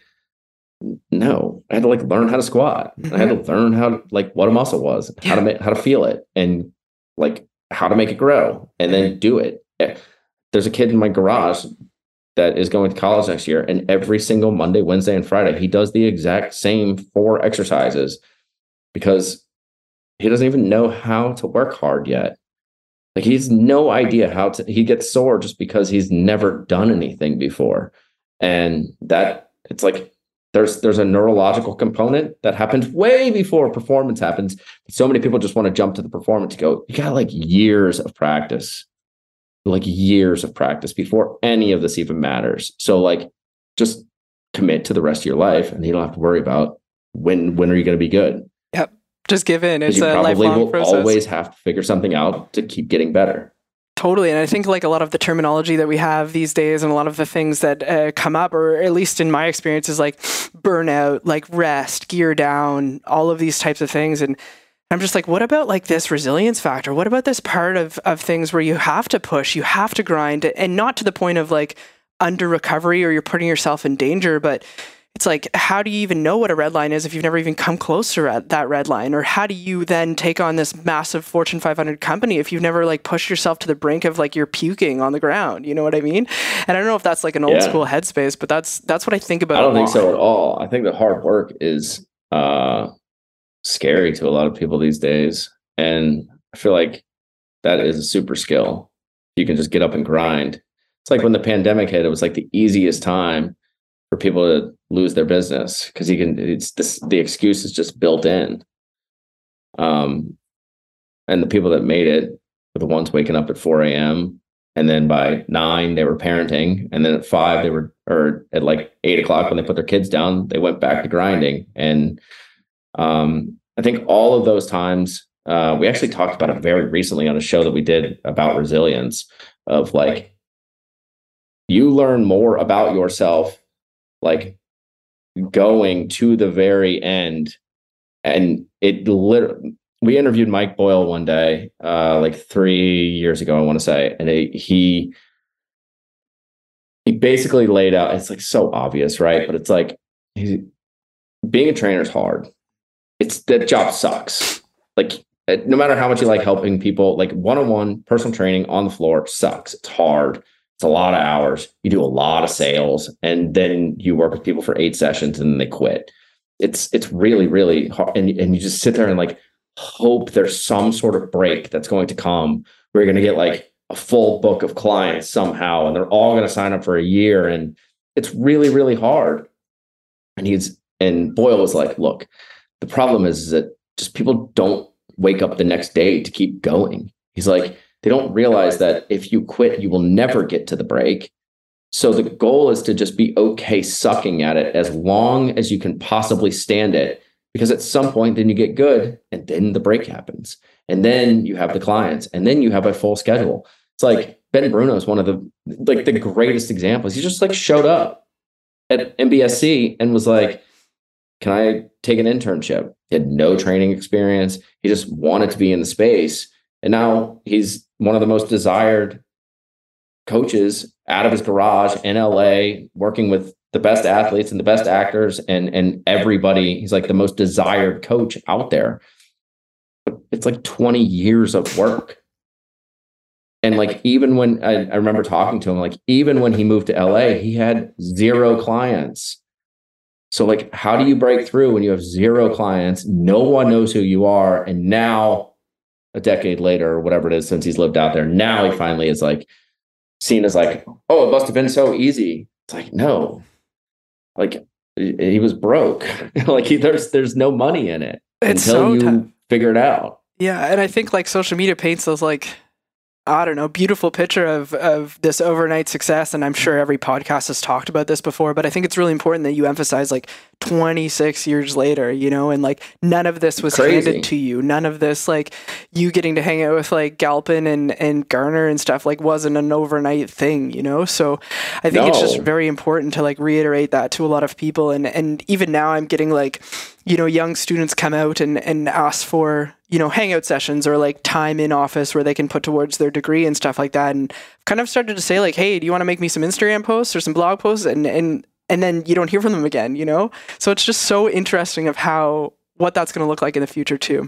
Speaker 2: No, I had to like learn how to squat. I had to learn how to, like what a muscle was, how to make, how to feel it and like how to make it grow and then do it. There's a kid in my garage that is going to college next year. And every single Monday, Wednesday, and Friday, he does the exact same four exercises because he doesn't even know how to work hard yet. Like he's no idea how to, he gets sore just because he's never done anything before. And that it's like, there's, there's a neurological component that happens way before performance happens. So many people just want to jump to the performance to go, you got like years of practice. like years of practice before any of this even matters. So like just commit to the rest of your life and you don't have to worry about when, when are you going to be good?
Speaker 1: Yep. Just give in. It's
Speaker 2: you
Speaker 1: a
Speaker 2: probably
Speaker 1: lifelong
Speaker 2: will
Speaker 1: process.
Speaker 2: Always have to figure something out to keep getting better.
Speaker 1: Totally. And I think like a lot of the terminology that we have these days and a lot of the things that uh, come up, or at least in my experience, is like burnout, like rest, gear down, all of these types of things. And I'm just like, what about like this resilience factor? What about this part of, of things where you have to push, you have to grind, and not to the point of like under recovery or you're putting yourself in danger, but it's like, how do you even know what a red line is if you've never even come close to that red line? Or how do you then take on this massive Fortune five hundred company if you've never like pushed yourself to the brink of like you're puking on the ground? You know what I mean? And I don't know if that's like an old yeah. school headspace, but that's that's what I think about.
Speaker 2: I don't think so at all. I think the hard work is uh scary to a lot of people these days. And I feel like that is a super skill. You can just get up and grind. It's like when the pandemic hit, it was like the easiest time for people to lose their business because you can, it's this, the excuse is just built in. Um, and the people that made it were the ones waking up at four a.m. And then by nine, they were parenting. And then at five, they were, or at like eight o'clock when they put their kids down, they went back to grinding. And um, I think all of those times, uh, we actually talked about it very recently on a show that we did about resilience, of like, you learn more about yourself, like going to the very end. And it literally, we interviewed Mike Boyle one day, uh, like three years ago, I want to say, and it, he he basically laid out. It's like so obvious, right? But it's like, he's, being a trainer is hard. It's that job sucks. Like, no matter how much you like helping people, like one-on-one personal training on the floor sucks. It's hard. It's a lot of hours. You do a lot of sales, and then you work with people for eight sessions, and then they quit. It's it's really really hard, and and you just sit there and like hope there's some sort of break that's going to come where you're going to get like a full book of clients somehow, and they're all going to sign up for a year, and it's really really hard. And he's and Boyle was like, look, the problem is, is that just people don't wake up the next day to keep going. He's like, they don't realize that if you quit, you will never get to the break. So the goal is to just be okay sucking at it as long as you can possibly stand it, because at some point then you get good, and then the break happens, and then you have the clients, and then you have a full schedule. It's like Ben Bruno is one of the like the greatest examples. He just like showed up at M B S C and was like, can I take an internship? He had no training experience. He just wanted to be in the space. And now he's one of the most desired coaches out of his garage in L A, working with the best athletes and the best actors and, and everybody. He's like the most desired coach out there. But it's like twenty years of work. And like, even when I, I remember talking to him, like even when he moved to L A, he had zero clients. So like, how do you break through when you have zero clients? No one knows who you are. And now a decade later, or whatever it is, since he's lived out there, now he finally is like seen as like, oh, it must have been so easy. It's like, no, like he was broke. Like he, there's, there's no money in it
Speaker 1: it's
Speaker 2: until
Speaker 1: so
Speaker 2: you
Speaker 1: tough.
Speaker 2: figure it out.
Speaker 1: Yeah. And I think like social media paints those like, I don't know, beautiful picture of, of this overnight success. And I'm sure every podcast has talked about this before, but I think it's really important that you emphasize like twenty-six years later, you know, and like none of this was
Speaker 2: Crazy.
Speaker 1: handed to you. None of this, like you getting to hang out with like Galpin and, and Garner and stuff like wasn't an overnight thing, you know? So I think
Speaker 2: No.
Speaker 1: it's just very important to like reiterate that to a lot of people. And, and even now I'm getting like, you know, young students come out and, and ask for, you know, hangout sessions or like time in office where they can put towards their degree and stuff like that. And kind of started to say like, hey, do you want to make me some Instagram posts or some blog posts? And, and, and then you don't hear from them again, you know? So it's just so interesting of how, what that's going to look like in the future too.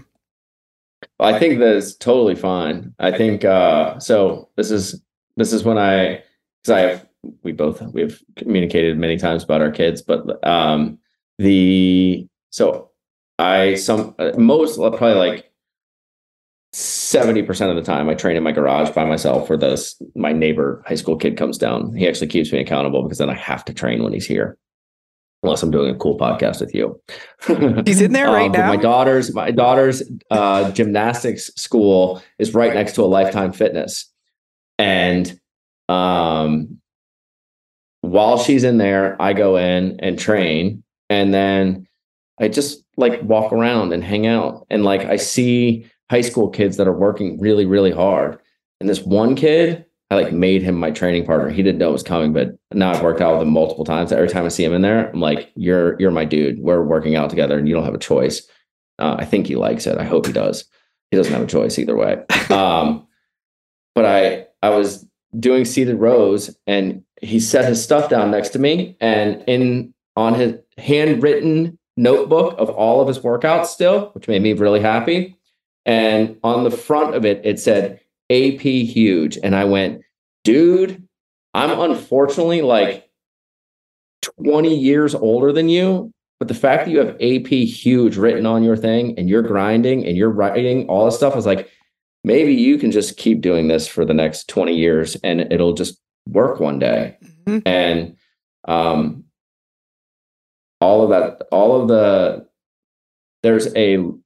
Speaker 2: I think that's totally fine. I think, uh, so this is, this is when I, cause I have, we both, we've communicated many times about our kids, but, um, the, so I, some, uh, most, probably like seventy percent of the time I train in my garage by myself, or this, my neighbor high school kid comes down. He actually keeps me accountable because then I have to train when he's here. Unless I'm doing a cool podcast with you.
Speaker 1: He's in there right
Speaker 2: um,
Speaker 1: now.
Speaker 2: My daughter's, my daughter's uh, gymnastics school is right next to a Lifetime Fitness. And um, while she's in there, I go in and train. And then I just like walk around and hang out. And like, I see high school kids that are working really, really hard. And this one kid, I like made him my training partner. He didn't know it was coming, but now I've worked out with him multiple times. Every time I see him in there, I'm like, you're, you're my dude. We're working out together and you don't have a choice. Uh, I think he likes it. I hope he does. He doesn't have a choice either way. Um, but I, I was doing seated rows and he set his stuff down next to me, and in on his handwritten notebook of all of his workouts still, which made me really happy. And on the front of it, it said A P huge. And I went, dude, I'm unfortunately like twenty years older than you. But the fact that you have A P huge written on your thing and you're grinding and you're writing all this stuff, I was like, maybe you can just keep doing this for the next twenty years and it'll just work one day. Mm-hmm. And um, all of that, all of the, there's a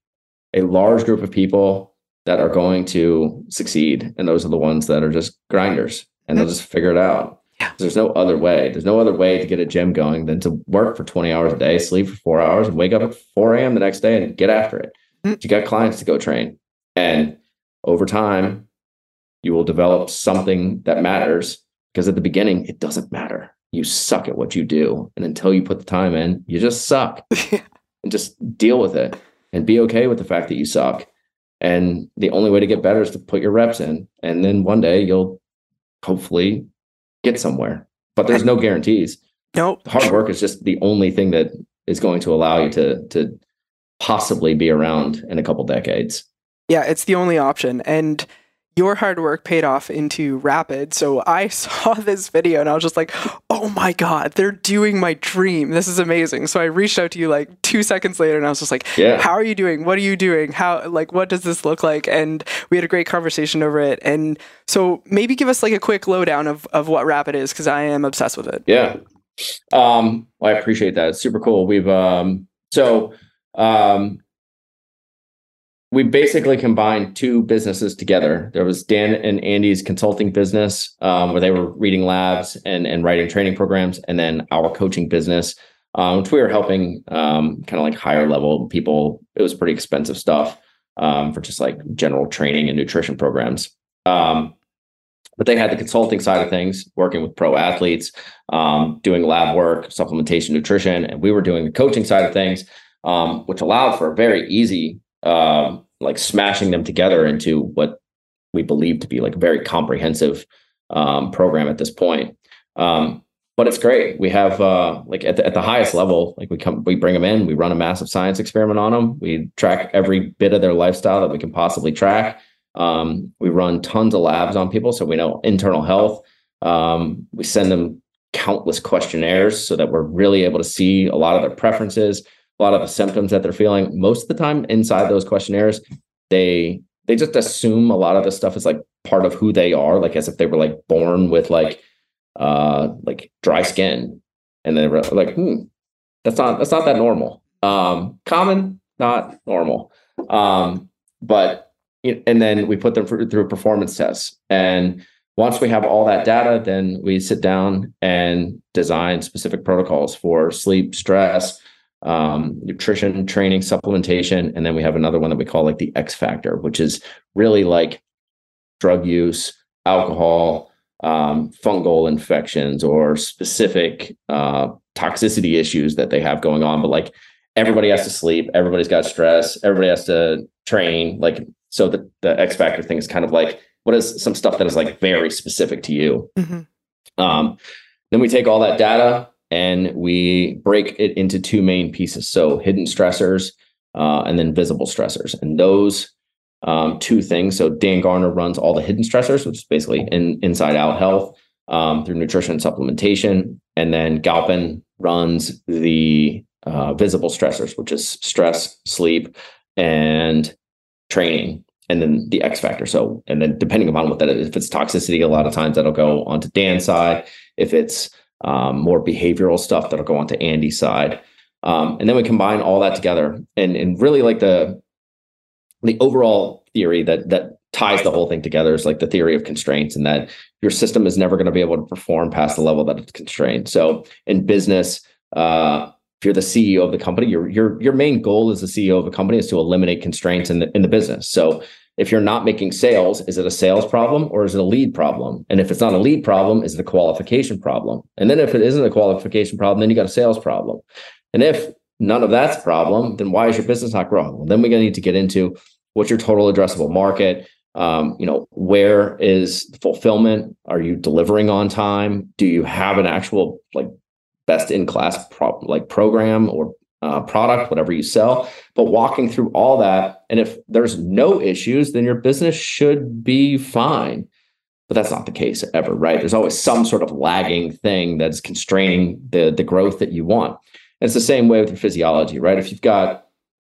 Speaker 2: a large group of people that are going to succeed. And those are the ones that are just grinders, and they'll just figure it out.
Speaker 1: Yeah.
Speaker 2: There's no other way. There's no other way to get a gym going than to work for twenty hours a day, sleep for four hours, and wake up at four a.m. the next day and get after it. Mm-hmm. You got clients to go train. And over time, you will develop something that matters, because at the beginning, it doesn't matter. You suck at what you do. And until you put the time in, you just suck. And just deal with it and be okay with the fact that you suck. And the only way to get better is to put your reps in. And then one day you'll hopefully get somewhere. But there's no guarantees.
Speaker 1: No, nope.
Speaker 2: Hard work is just the only thing that is going to allow you to, to possibly be around in a couple decades.
Speaker 1: Yeah, it's the only option. And your hard work paid off into Rapid. So I saw this video and I was just like, oh my God, they're doing my dream. This is amazing. So I reached out to you like two seconds later and I was just like, yeah. How are you doing? What are you doing? How, like, what does this look like? And we had a great conversation over it. And so maybe give us like a quick lowdown of, of what Rapid is, because I am obsessed with it.
Speaker 2: Yeah. Um, well, I appreciate that. It's super cool. We've, um, so, um, we basically combined two businesses together. There was Dan and Andy's consulting business, um, where they were reading labs and, and writing training programs, and then our coaching business, um, which we were helping um, kind of like higher level people. It was pretty expensive stuff um, for just like general training and nutrition programs. Um, but they had the consulting side of things, working with pro athletes, um, doing lab work, supplementation, nutrition, and we were doing the coaching side of things, um, which allowed for a very easy Um, like smashing them together into what we believe to be like a very comprehensive um, program at this point. Um, but it's great. We have uh, like at the, at the highest level, like we come, we bring them in, we run a massive science experiment on them. We track every bit of their lifestyle that we can possibly track. Um, we run tons of labs on people, so we know internal health. Um, we send them countless questionnaires so that we're really able to see a lot of their preferences, a lot of the symptoms that they're feeling. Most of the time inside those questionnaires, they they just assume a lot of this stuff is like part of who they are, like as if they were like born with like uh like dry skin, and they were like, hmm, that's not that's not that normal. Um, common, not normal. Um, but and then we put them through, through performance tests, and once we have all that data, then we sit down and design specific protocols for sleep, stress, um, nutrition, training, supplementation. And then we have another one that we call like the X factor, which is really like drug use, alcohol, um, fungal infections, or specific uh, toxicity issues that they have going on. But like everybody has to sleep, everybody's got stress, everybody has to train. Like, so the, the X factor thing is kind of like, what is some stuff that is like very specific to you? Mm-hmm. Um, then we take all that data and we break it into two main pieces. So hidden stressors uh, and then visible stressors. And those um, two things. So Dan Garner runs all the hidden stressors, which is basically in, inside out health um, through nutrition and supplementation. And then Galpin runs the uh, visible stressors, which is stress, sleep, and training. And then the X factor. So, and then depending upon what that is, if it's toxicity, a lot of times that'll go onto Dan's side. If it's um, more behavioral stuff, that'll go onto Andy's side. Um, and then we combine all that together, and and really like the the overall theory that that ties the whole thing together is like the theory of constraints, and that your system is never going to be able to perform past the level that it's constrained. So in business, uh, if you're the C E O of the company, your your your main goal as the C E O of a company is to eliminate constraints in the in the business. So if you're not making sales, is it a sales problem or is it a lead problem? And if it's not a lead problem, is it a qualification problem? And then if it isn't a qualification problem, then you got a sales problem. And if none of that's a problem, then why is your business not growing? Well, then we're going to need to get into what's your total addressable market. Um, you know, where is fulfillment? Are you delivering on time? Do you have an actual like best in class pro- like program or Uh, product, whatever you sell, but walking through all that. And if there's no issues, then your business should be fine. But that's not the case ever, right? There's always some sort of lagging thing that's constraining the, the growth that you want. And it's the same way with your physiology, right? If you've got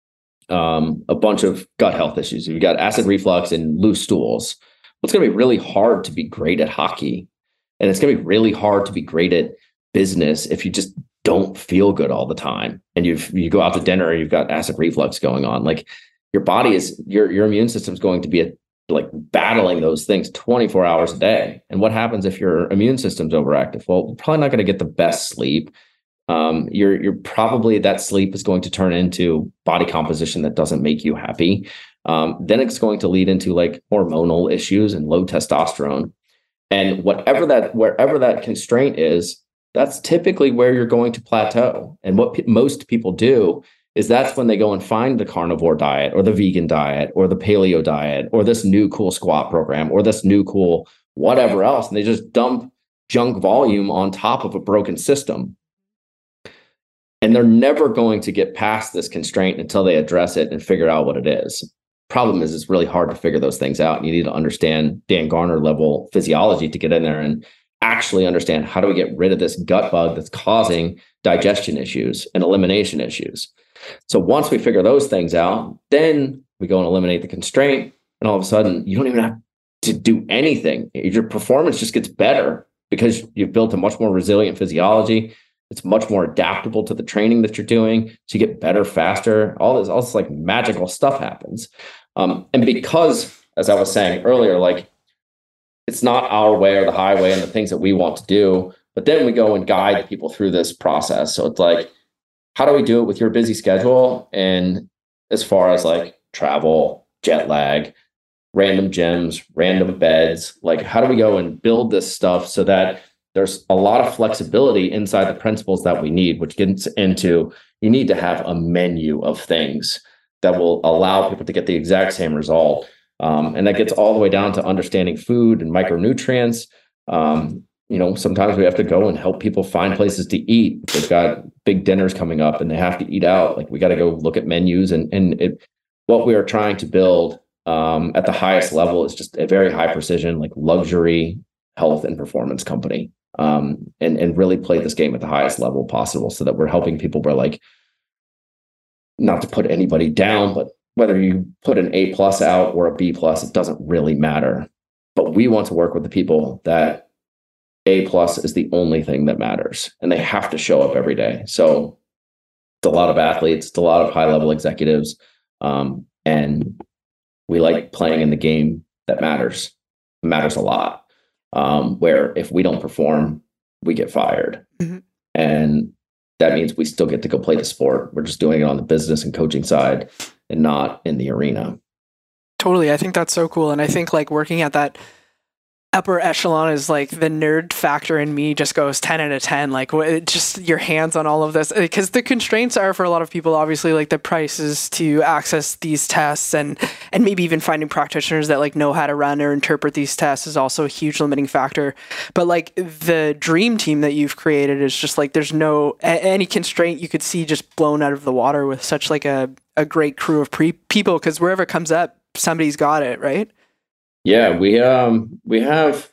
Speaker 2: um, a bunch of gut health issues, if you've got acid reflux and loose stools, well, it's going to be really hard to be great at hockey. And it's going to be really hard to be great at business if you just don't feel good all the time, and you you go out to dinner and you've got acid reflux going on. Like, your body is your your immune system is going to be a, like battling those things twenty-four hours a day. And what happens if your immune system's overactive? Well, you're probably not going to get the best sleep. Um, you're you're probably that sleep is going to turn into body composition that doesn't make you happy. Um, then it's going to lead into like hormonal issues and low testosterone. And whatever that wherever that constraint is, that's typically where you're going to plateau. And what p- most people do is that's when they go and find the carnivore diet or the vegan diet or the paleo diet or this new cool squat program or this new cool whatever else. And they just dump junk volume on top of a broken system. And they're never going to get past this constraint until they address it and figure out what it is. Problem is, it's really hard to figure those things out. You need to understand Dan Garner level physiology to get in there and actually understand, how do we get rid of this gut bug that's causing digestion issues and elimination issues? So once we figure those things out, then we go and eliminate the constraint. And all of a sudden, you don't even have to do anything. Your performance just gets better because you've built a much more resilient physiology. It's much more adaptable to the training that you're doing. So you get better, faster. All this, all this like magical stuff happens. Um, and because, as I was saying earlier, like it's not our way or the highway and the things that we want to do, but then we go and guide people through this process. So it's like, how do we do it with your busy schedule? And as far as like travel, jet lag, random gyms, random beds, like how do we go and build this stuff so that there's a lot of flexibility inside the principles that we need, which gets into, you need to have a menu of things that will allow people to get the exact same result. Um, and that gets all the way down to understanding food and micronutrients. Um, you know, sometimes we have to go and help people find places to eat. They've got big dinners coming up and they have to eat out. Like we got to go look at menus, and, and it, what we are trying to build um, at the highest level is just a very high precision, like luxury health and performance company. Um, and, and really play this game at the highest level possible so that we're helping people where, like, not to put anybody down, but whether you put an A plus out or a B plus, it doesn't really matter. But we want to work with the people that A plus is the only thing that matters, and they have to show up every day. So it's a lot of athletes, it's a lot of high level executives. Um, and we like playing in the game that matters. It matters a lot. Um, where if we don't perform, we get fired. Mm-hmm. And that means we still get to go play the sport. We're just doing it on the business and coaching side and not in the arena.
Speaker 3: Totally. I think that's so cool. And I think like working at that upper echelon is like the nerd factor in me just goes ten out of ten. Like it just your hands on all of this, because the constraints are for a lot of people, obviously, like the prices to access these tests, and and maybe even finding practitioners that like know how to run or interpret these tests is also a huge limiting factor. But like the dream team that you've created is just like there's no a- any constraint you could see just blown out of the water with such like a, a great crew of pre- people, because wherever it comes up, somebody's got it, right?
Speaker 2: Yeah, we um we have.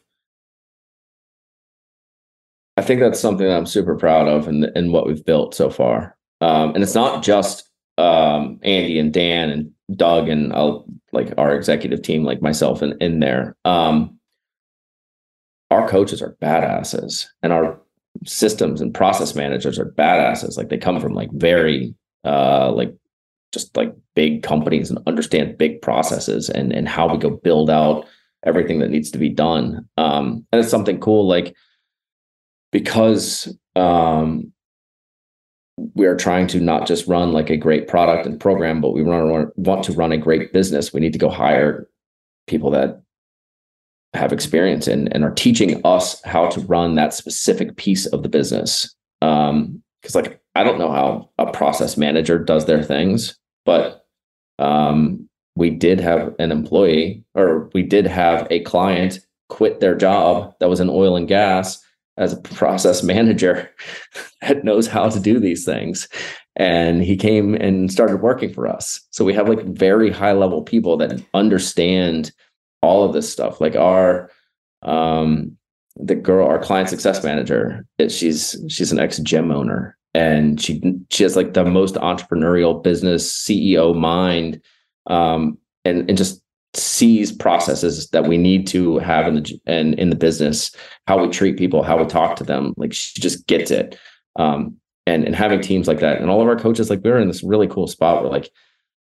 Speaker 2: I think that's something that I'm super proud of in in what we've built so far. Um, and it's not just um, Andy and Dan and Doug and uh, like our executive team, like myself, in in there. Um, our coaches are badasses, and our systems and process managers are badasses. Like they come from like very uh, like just like big companies and understand big processes and, and how we go build out everything that needs to be done. Um, and it's something cool, like, because um, we are trying to not just run like a great product and program, but we run, want to run a great business. We need to go hire people that have experience in and are teaching us how to run that specific piece of the business. Um, because like, I don't know how a process manager does their things, but um, we did have an employee, or we did have a client quit their job that was in oil and gas as a process manager that knows how to do these things. And he came and started working for us. So we have like very high level people that understand all of this stuff. Like our, um, the girl, our client success manager, it, she's, she's an ex gym owner, and she, she has like the most entrepreneurial business C E O mind, um, and, and just sees processes that we need to have in the, and in the business, how we treat people, how we talk to them. Like she just gets it. Um, and, and having teams like that, and all of our coaches, like we're in this really cool spot where like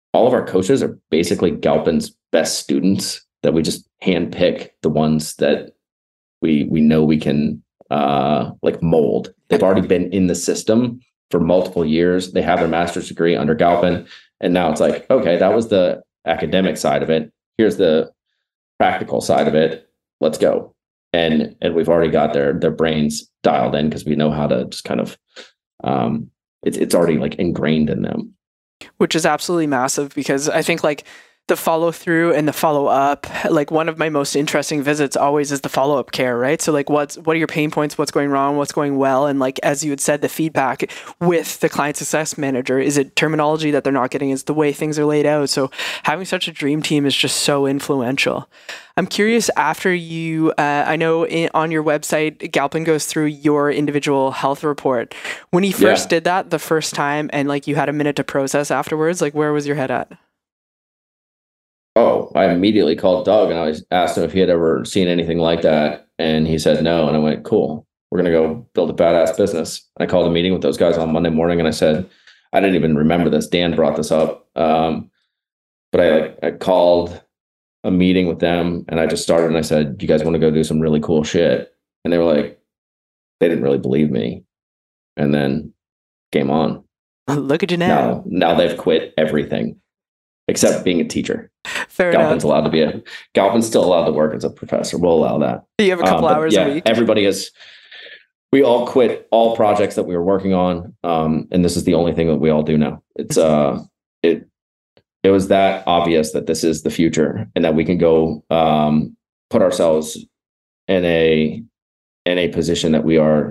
Speaker 2: all of our coaches are basically Galpin's best students that we just handpick the ones that we we know we can uh, like mold. They've already been in the system for multiple years. They have their master's degree under Galpin. And now it's like, okay, that was the academic side of it. Here's the practical side of it. Let's go. And and we've already got their their brains dialed in because we know how to just kind of um it's it's already like ingrained in them.
Speaker 3: Which is absolutely massive, because I think like the follow through and the follow up, like one of my most interesting visits always is the follow up care, right? So like what's what are your pain points, what's going wrong, what's going well, and like as you had said, the feedback with the client success manager. Is it terminology that they're not getting? Is the way things are laid out? So having such a dream team is just so influential. I'm curious, after you, uh, I know in, on your website, Galpin goes through your individual health report. When you first yeah. did that the first time and like you had a minute to process afterwards, like where was your head at?
Speaker 2: Oh, I immediately called Doug and I asked him if he had ever seen anything like that. And he said no. And I went, cool, we're going to go build a badass business. I called a meeting with those guys on Monday morning and I said, I didn't even remember this. Dan brought this up. Um, but I like, I called a meeting with them and I just started and I said, you guys want to go do some really cool shit? And they were like, they didn't really believe me. And then game on.
Speaker 3: Look at you now.
Speaker 2: Now, now they've quit everything except being a teacher.
Speaker 3: Fair
Speaker 2: Galpin's
Speaker 3: enough.
Speaker 2: allowed to be a Galpin's still allowed to work as a professor. We'll allow that.
Speaker 3: You have a couple
Speaker 2: um,
Speaker 3: hours
Speaker 2: yeah,
Speaker 3: a week.
Speaker 2: Everybody is. We all quit all projects that we were working on, um, and this is the only thing that we all do now. It's uh, it it was that obvious that this is the future and that we can go um, put ourselves in a in a position that we are.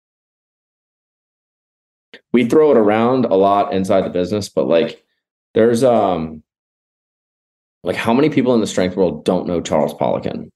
Speaker 2: We throw it around a lot inside the business, but like there's um. Like, how many people in the strength world don't know Charles Poliquin?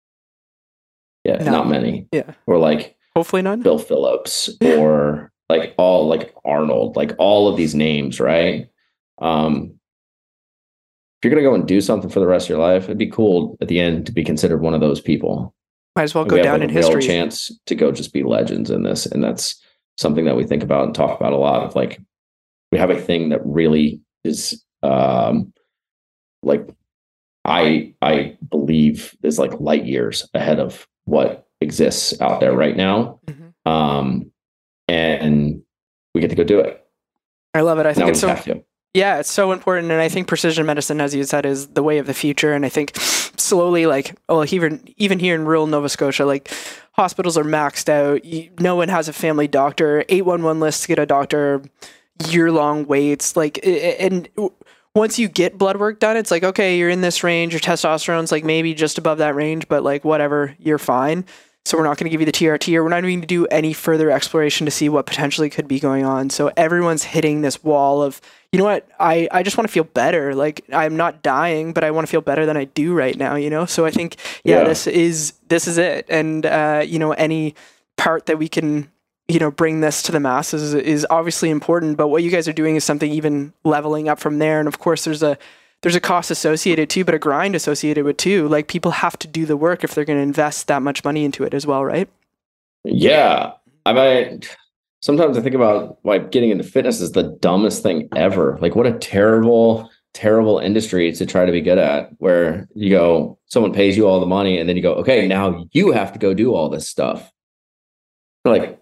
Speaker 2: Yeah,
Speaker 3: no.
Speaker 2: Not many.
Speaker 3: Yeah.
Speaker 2: Or like,
Speaker 3: hopefully none.
Speaker 2: Bill Phillips, or like all like Arnold, like all of these names, right? Um, if you're gonna go and do something for the rest of your life, it'd be cool at the end to be considered one of those people.
Speaker 3: Might as well
Speaker 2: and
Speaker 3: go
Speaker 2: we
Speaker 3: down
Speaker 2: have, like,
Speaker 3: in
Speaker 2: a real
Speaker 3: history.
Speaker 2: Chance to go just be legends in this, and that's something that we think about and talk about a lot. Of like, we have a thing that really is. Um, like I I believe is like light years ahead of what exists out there right now. Mm-hmm. Um, and we get to go do it.
Speaker 3: I love it. I think
Speaker 2: now
Speaker 3: it's so yeah, it's so important. And I think precision medicine, as you said, is the way of the future. And I think slowly, like, well, even even here in rural Nova Scotia, like hospitals are maxed out. You, no one has a family doctor. eight one one lists to get a doctor, year long waits. Like, and once you get blood work done, it's like, okay, you're in this range, your testosterone's like maybe just above that range, but like whatever, you're fine. So we're not going to give you the T R T, or we're not going to do any further exploration to see what potentially could be going on. So everyone's hitting this wall of, you know what, I, I just want to feel better. Like, I'm not dying, but I want to feel better than I do right now, you know? So I think, yeah, yeah. this is, this is it. And, uh, you know, any part that we can, you know, bring this to the masses is obviously important, but what you guys are doing is something even leveling up from there. And of course there's a, there's a cost associated too, but a grind associated with too. Like, people have to do the work if they're going to invest that much money into it as well, right?
Speaker 2: Yeah. I mean, sometimes I think about why getting into fitness is the dumbest thing ever. Like, what a terrible, terrible industry to try to be good at, where you go, someone pays you all the money and then you go, okay, now you have to go do all this stuff. Like,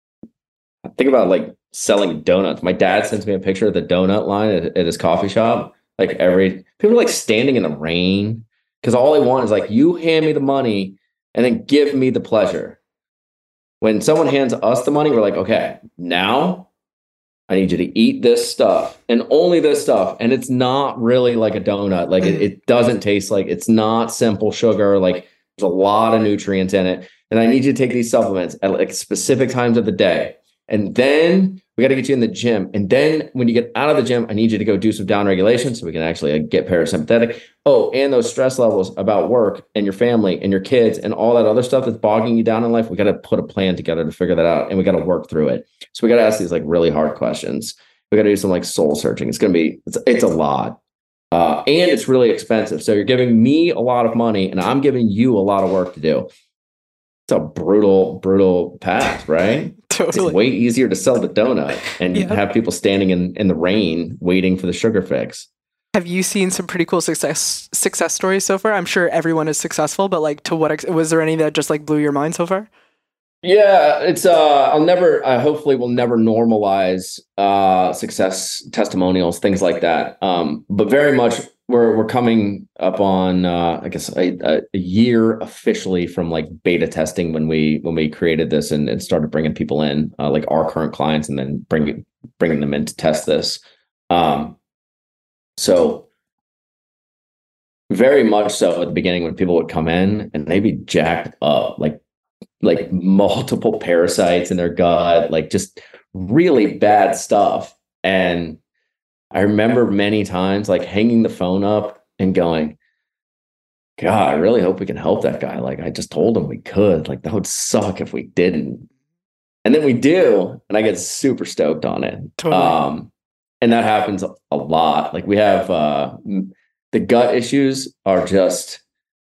Speaker 2: think about like selling donuts. My dad sends me a picture of the donut line at, at his coffee shop. Like, every people are like standing in the rain because all they want is like, you hand me the money and then give me the pleasure. When someone hands us the money, we're like, okay, now I need you to eat this stuff and only this stuff. And it's not really like a donut. Like, it, it doesn't taste like, it's not simple sugar. Like, there's a lot of nutrients in it. And I need you to take these supplements at like specific times of the day. And then we got to get you in the gym. And then when you get out of the gym, I need you to go do some down regulation so we can actually get parasympathetic. Oh, and those stress levels about work and your family and your kids and all that other stuff that's bogging you down in life. We got to put a plan together to figure that out. And we got to work through it. So we got to ask these like really hard questions. We got to do some like soul searching. It's going to be, it's, it's a lot. Uh, and it's really expensive. So you're giving me a lot of money and I'm giving you a lot of work to do. It's a brutal, brutal path, right?
Speaker 3: Totally.
Speaker 2: It's way easier to sell the donut and
Speaker 3: yeah.
Speaker 2: have people standing in, in the rain waiting for the sugar fix.
Speaker 3: Have you seen some pretty cool success success stories so far? I'm sure everyone is successful, but like, to what ex- was there any that just like blew your mind so far?
Speaker 2: Yeah, it's uh I'll never I hopefully will never normalize uh success testimonials, things like that. Um but very much we're we're coming up on uh I guess a, a year officially from like beta testing when we when we created this and, and started bringing people in, uh, like our current clients, and then bringing bringing them in to test this. Um so very much so at the beginning when people would come in and they'd be jacked up, like like multiple parasites in their gut, like just really bad stuff. And I remember many times like hanging the phone up and going, God, I really hope we can help that guy. Like, I just told him we could. Like, that would suck if we didn't. And then we do, and I get super stoked on it.
Speaker 3: Totally.
Speaker 2: Um, and that happens a lot. Like, we have uh, the gut issues are just,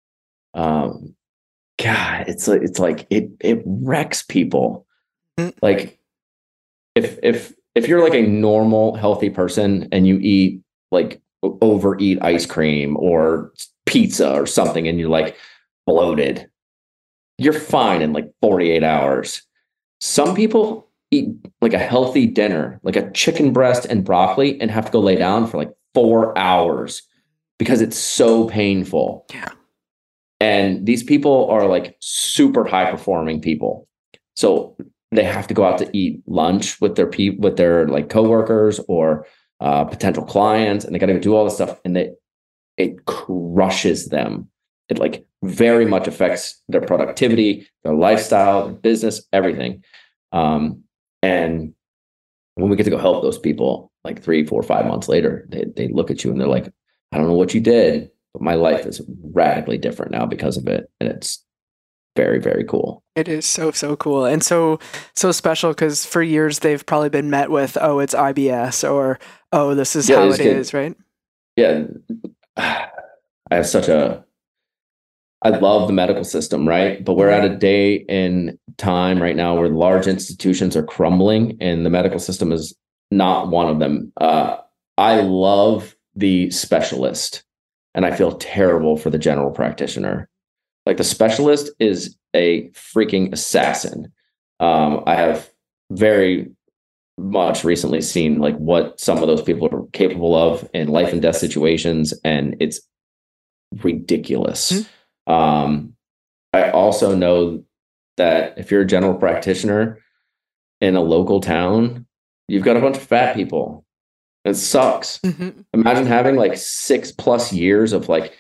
Speaker 2: um, God, it's like it's like it it wrecks people.
Speaker 3: Mm.
Speaker 2: Like, if if if you're like a normal healthy person and you eat like overeat ice cream or pizza or something and you're like bloated, you're fine in like forty-eight hours. Some people eat like a healthy dinner, like a chicken breast and broccoli, and have to go lay down for like four hours because it's so painful.
Speaker 3: Yeah.
Speaker 2: And these people are like super high performing people. So they have to go out to eat lunch with their pe- with their like coworkers or uh, potential clients, and they got to do all this stuff, and they, it crushes them. It like very much affects their productivity, their lifestyle, their business, everything. Um, and when we get to go help those people, like three, four, five months later, they they look at you and they're like, I don't know what you did, but my life is radically different now because of it. And it's very, very cool.
Speaker 3: It is so, so cool. And so, so special because for years they've probably been met with, oh, it's I B S, or, oh, this is
Speaker 2: Yeah,
Speaker 3: how
Speaker 2: it's
Speaker 3: it
Speaker 2: good.
Speaker 3: is, right?
Speaker 2: Yeah. I have such a, I love the medical system, right? But we're at a day in time right now where large institutions are crumbling and the medical system is not one of them. Uh, I love the specialist and I feel terrible for the general practitioner. Like, the specialist is a freaking assassin. Um, I have very much recently seen like what some of those people are capable of in life and death situations, and it's ridiculous. Mm-hmm. Um, I also know that if you're a general practitioner in a local town, you've got a bunch of fat people. It sucks. Mm-hmm. Imagine having like six plus years of like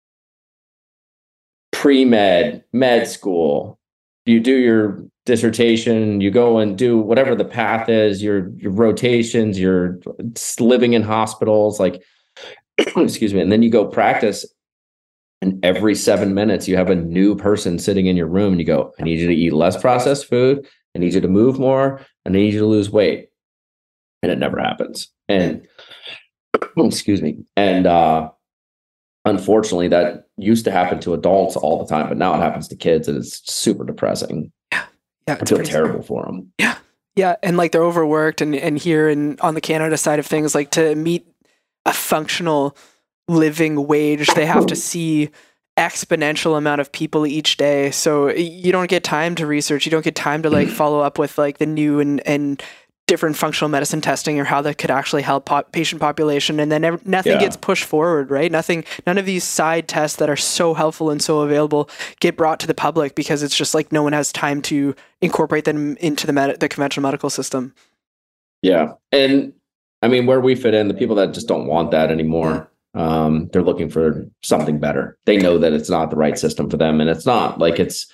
Speaker 2: pre-med, med school. You do your dissertation, you go and do whatever the path is, your your rotations, you're living in hospitals, like, excuse me, and then you go practice, and every seven minutes you have a new person sitting in your room, and you go, I need you to eat less processed food, I need you to move more, I need you to lose weight. And it never happens. And excuse me. And uh unfortunately, that used to happen to adults all the time, but now it happens to kids, and it's super depressing.
Speaker 3: Yeah, yeah,
Speaker 2: I feel terrible for them.
Speaker 3: Yeah, yeah, and like they're overworked, and and here and on the Canada side of things, like to meet a functional living wage, they have to see exponential amount of people each day. So you don't get time to research. You don't get time to like follow up with like the new and and different functional medicine testing or how that could actually help pop- patient population. And then ev- nothing yeah. gets pushed forward, right? Nothing, none of these side tests that are so helpful and so available get brought to the public because it's just like no one has time to incorporate them into the med- the conventional medical system.
Speaker 2: Yeah. And I mean, where we fit in, the people that just don't want that anymore, um, they're looking for something better. They know that it's not the right system for them. And it's not like it's,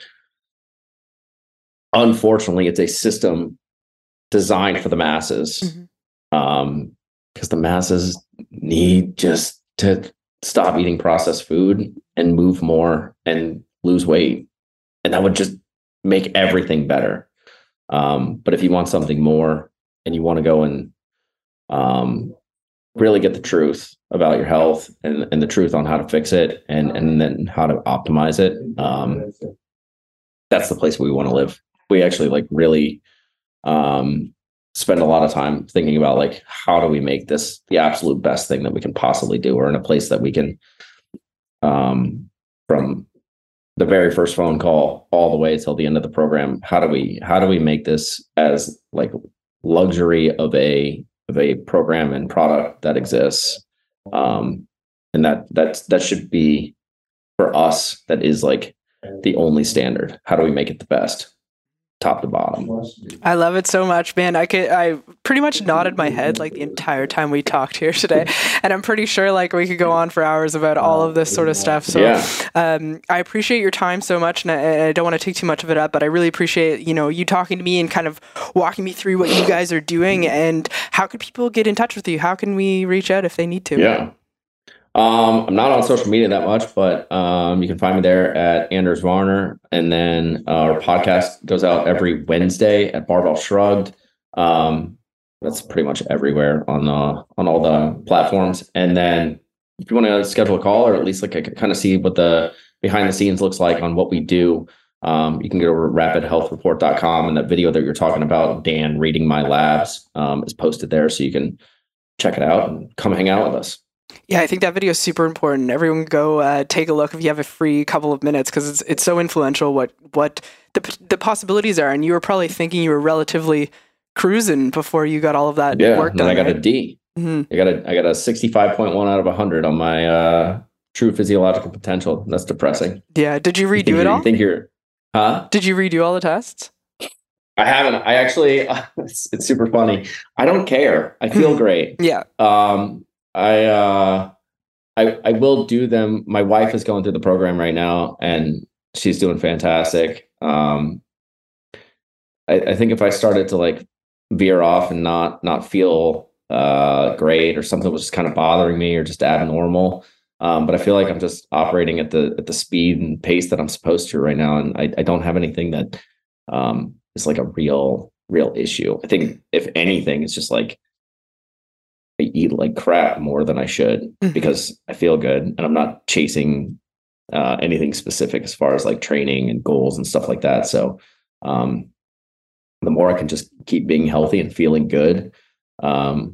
Speaker 2: unfortunately, it's a system designed for the masses, mm-hmm. um, because the masses need just to stop eating processed food and move more and lose weight. And that would just make everything better. Um, but if you want something more and you want to go and um, really get the truth about your health and, and the truth on how to fix it and, and then how to optimize it, um, that's the place we want to live. We actually like really, um, spend a lot of time thinking about like, how do we make this the absolute best thing that we can possibly do, or in a place that we can, um, from the very first phone call all the way till the end of the program, how do we, how do we make this as like luxury of a, of a program and product that exists. Um, and that, that's, that should be for us, that is like the only standard. How do we make it the best? Top to bottom.
Speaker 3: I love it so much, man. I could, I pretty much nodded my head like the entire time we talked here today, and I'm pretty sure like we could go on for hours about all of this sort of stuff. So,
Speaker 2: yeah.
Speaker 3: um, I appreciate your time so much, and I, and I don't want to take too much of it up, but I really appreciate, you know, you talking to me and kind of walking me through what you guys are doing. And how could people get in touch with you? How can we reach out if they need to?
Speaker 2: Yeah. Um, I'm not on social media that much, but um, you can find me there at Anders Varner. And then uh, our podcast goes out every Wednesday at Barbell Shrugged. Um, that's pretty much everywhere on the, on all the platforms. And then if you want to schedule a call, or at least like I kind of see what the behind the scenes looks like on what we do, um, you can go over to rapid health report dot com, and that video that you're talking about, Dan reading my labs, um, is posted there, so you can check it out and come hang out with us.
Speaker 3: Yeah, I think that video is super important. Everyone go uh, take a look if you have a free couple of minutes, because it's it's so influential what what the the possibilities are. And you were probably thinking you were relatively cruising before you got all of that
Speaker 2: yeah,
Speaker 3: work done.
Speaker 2: Yeah, I got
Speaker 3: right?
Speaker 2: a D.
Speaker 3: Mm-hmm.
Speaker 2: I got a I got a sixty-five point one out of one hundred on my uh, true physiological potential. That's depressing.
Speaker 3: Yeah. Did you redo
Speaker 2: you
Speaker 3: it all?
Speaker 2: You think you're, huh?
Speaker 3: Did you redo all the tests?
Speaker 2: I haven't. I actually, uh, it's, it's super funny. I don't care. I feel great.
Speaker 3: Yeah.
Speaker 2: Um. I uh. I, I will do them. My wife is going through the program right now, and she's doing fantastic. Um, I, I think if I started to like veer off and not not feel uh, great, or something was just kind of bothering me or just abnormal, um, but I feel like I'm just operating at the at the speed and pace that I'm supposed to right now, and I, I don't have anything that um, is like a real real issue. I think if anything, it's just like I eat like crap more than I should, mm-hmm. because I feel good, and I'm not chasing uh, anything specific as far as like training and goals and stuff like that. So um, the more I can just keep being healthy and feeling good, um,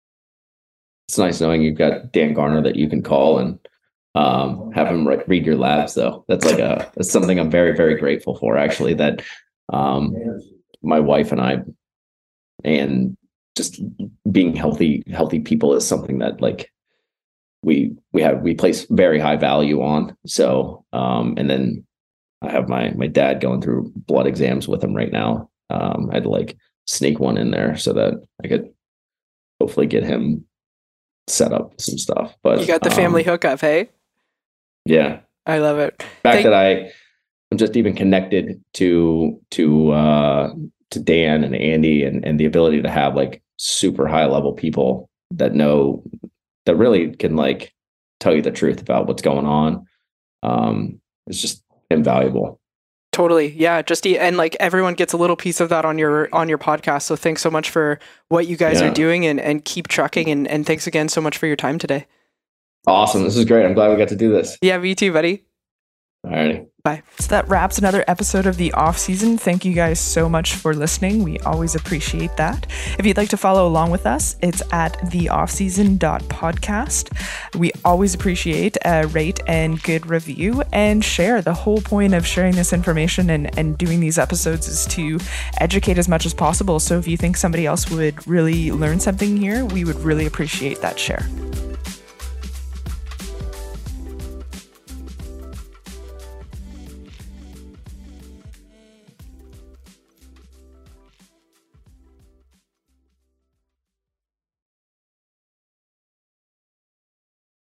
Speaker 2: it's nice knowing you've got Dan Garner that you can call and um, have him re- read your labs. Though that's like a that's something I'm very very grateful for, actually. That um, my wife and I and just being healthy, healthy people is something that like we, we have, we place very high value on. So, um, and then I have my, my dad going through blood exams with him right now. Um, I had to like sneak one in there so that I could hopefully get him set up with some stuff. But
Speaker 3: you got the family
Speaker 2: um,
Speaker 3: hookup, hey?
Speaker 2: Yeah.
Speaker 3: I love it.
Speaker 2: The fact
Speaker 3: Thank-
Speaker 2: that I, I'm just even connected to, to, uh, to Dan and Andy, and, and the ability to have like super high level people that know, that really can like tell you the truth about what's going on. Um, it's just invaluable.
Speaker 3: Totally. Yeah. Just, and like everyone gets a little piece of that on your, on your podcast. So thanks so much for what you guys
Speaker 2: yeah.
Speaker 3: are doing, and, and keep trucking. And, and thanks again so much for your time today.
Speaker 2: Awesome. This is great. I'm glad we got to do this.
Speaker 3: Yeah. Me too, buddy.
Speaker 2: All righty.
Speaker 3: Bye.
Speaker 1: So that wraps another episode of The Off Season. Thank you guys so much for listening. We always appreciate that. If you'd like to follow along with us, it's at the off season dot podcast. We always appreciate a rate and good review, and share. The whole point of sharing this information and, and doing these episodes is to educate as much as possible. So if you think somebody else would really learn something here, we would really appreciate that share.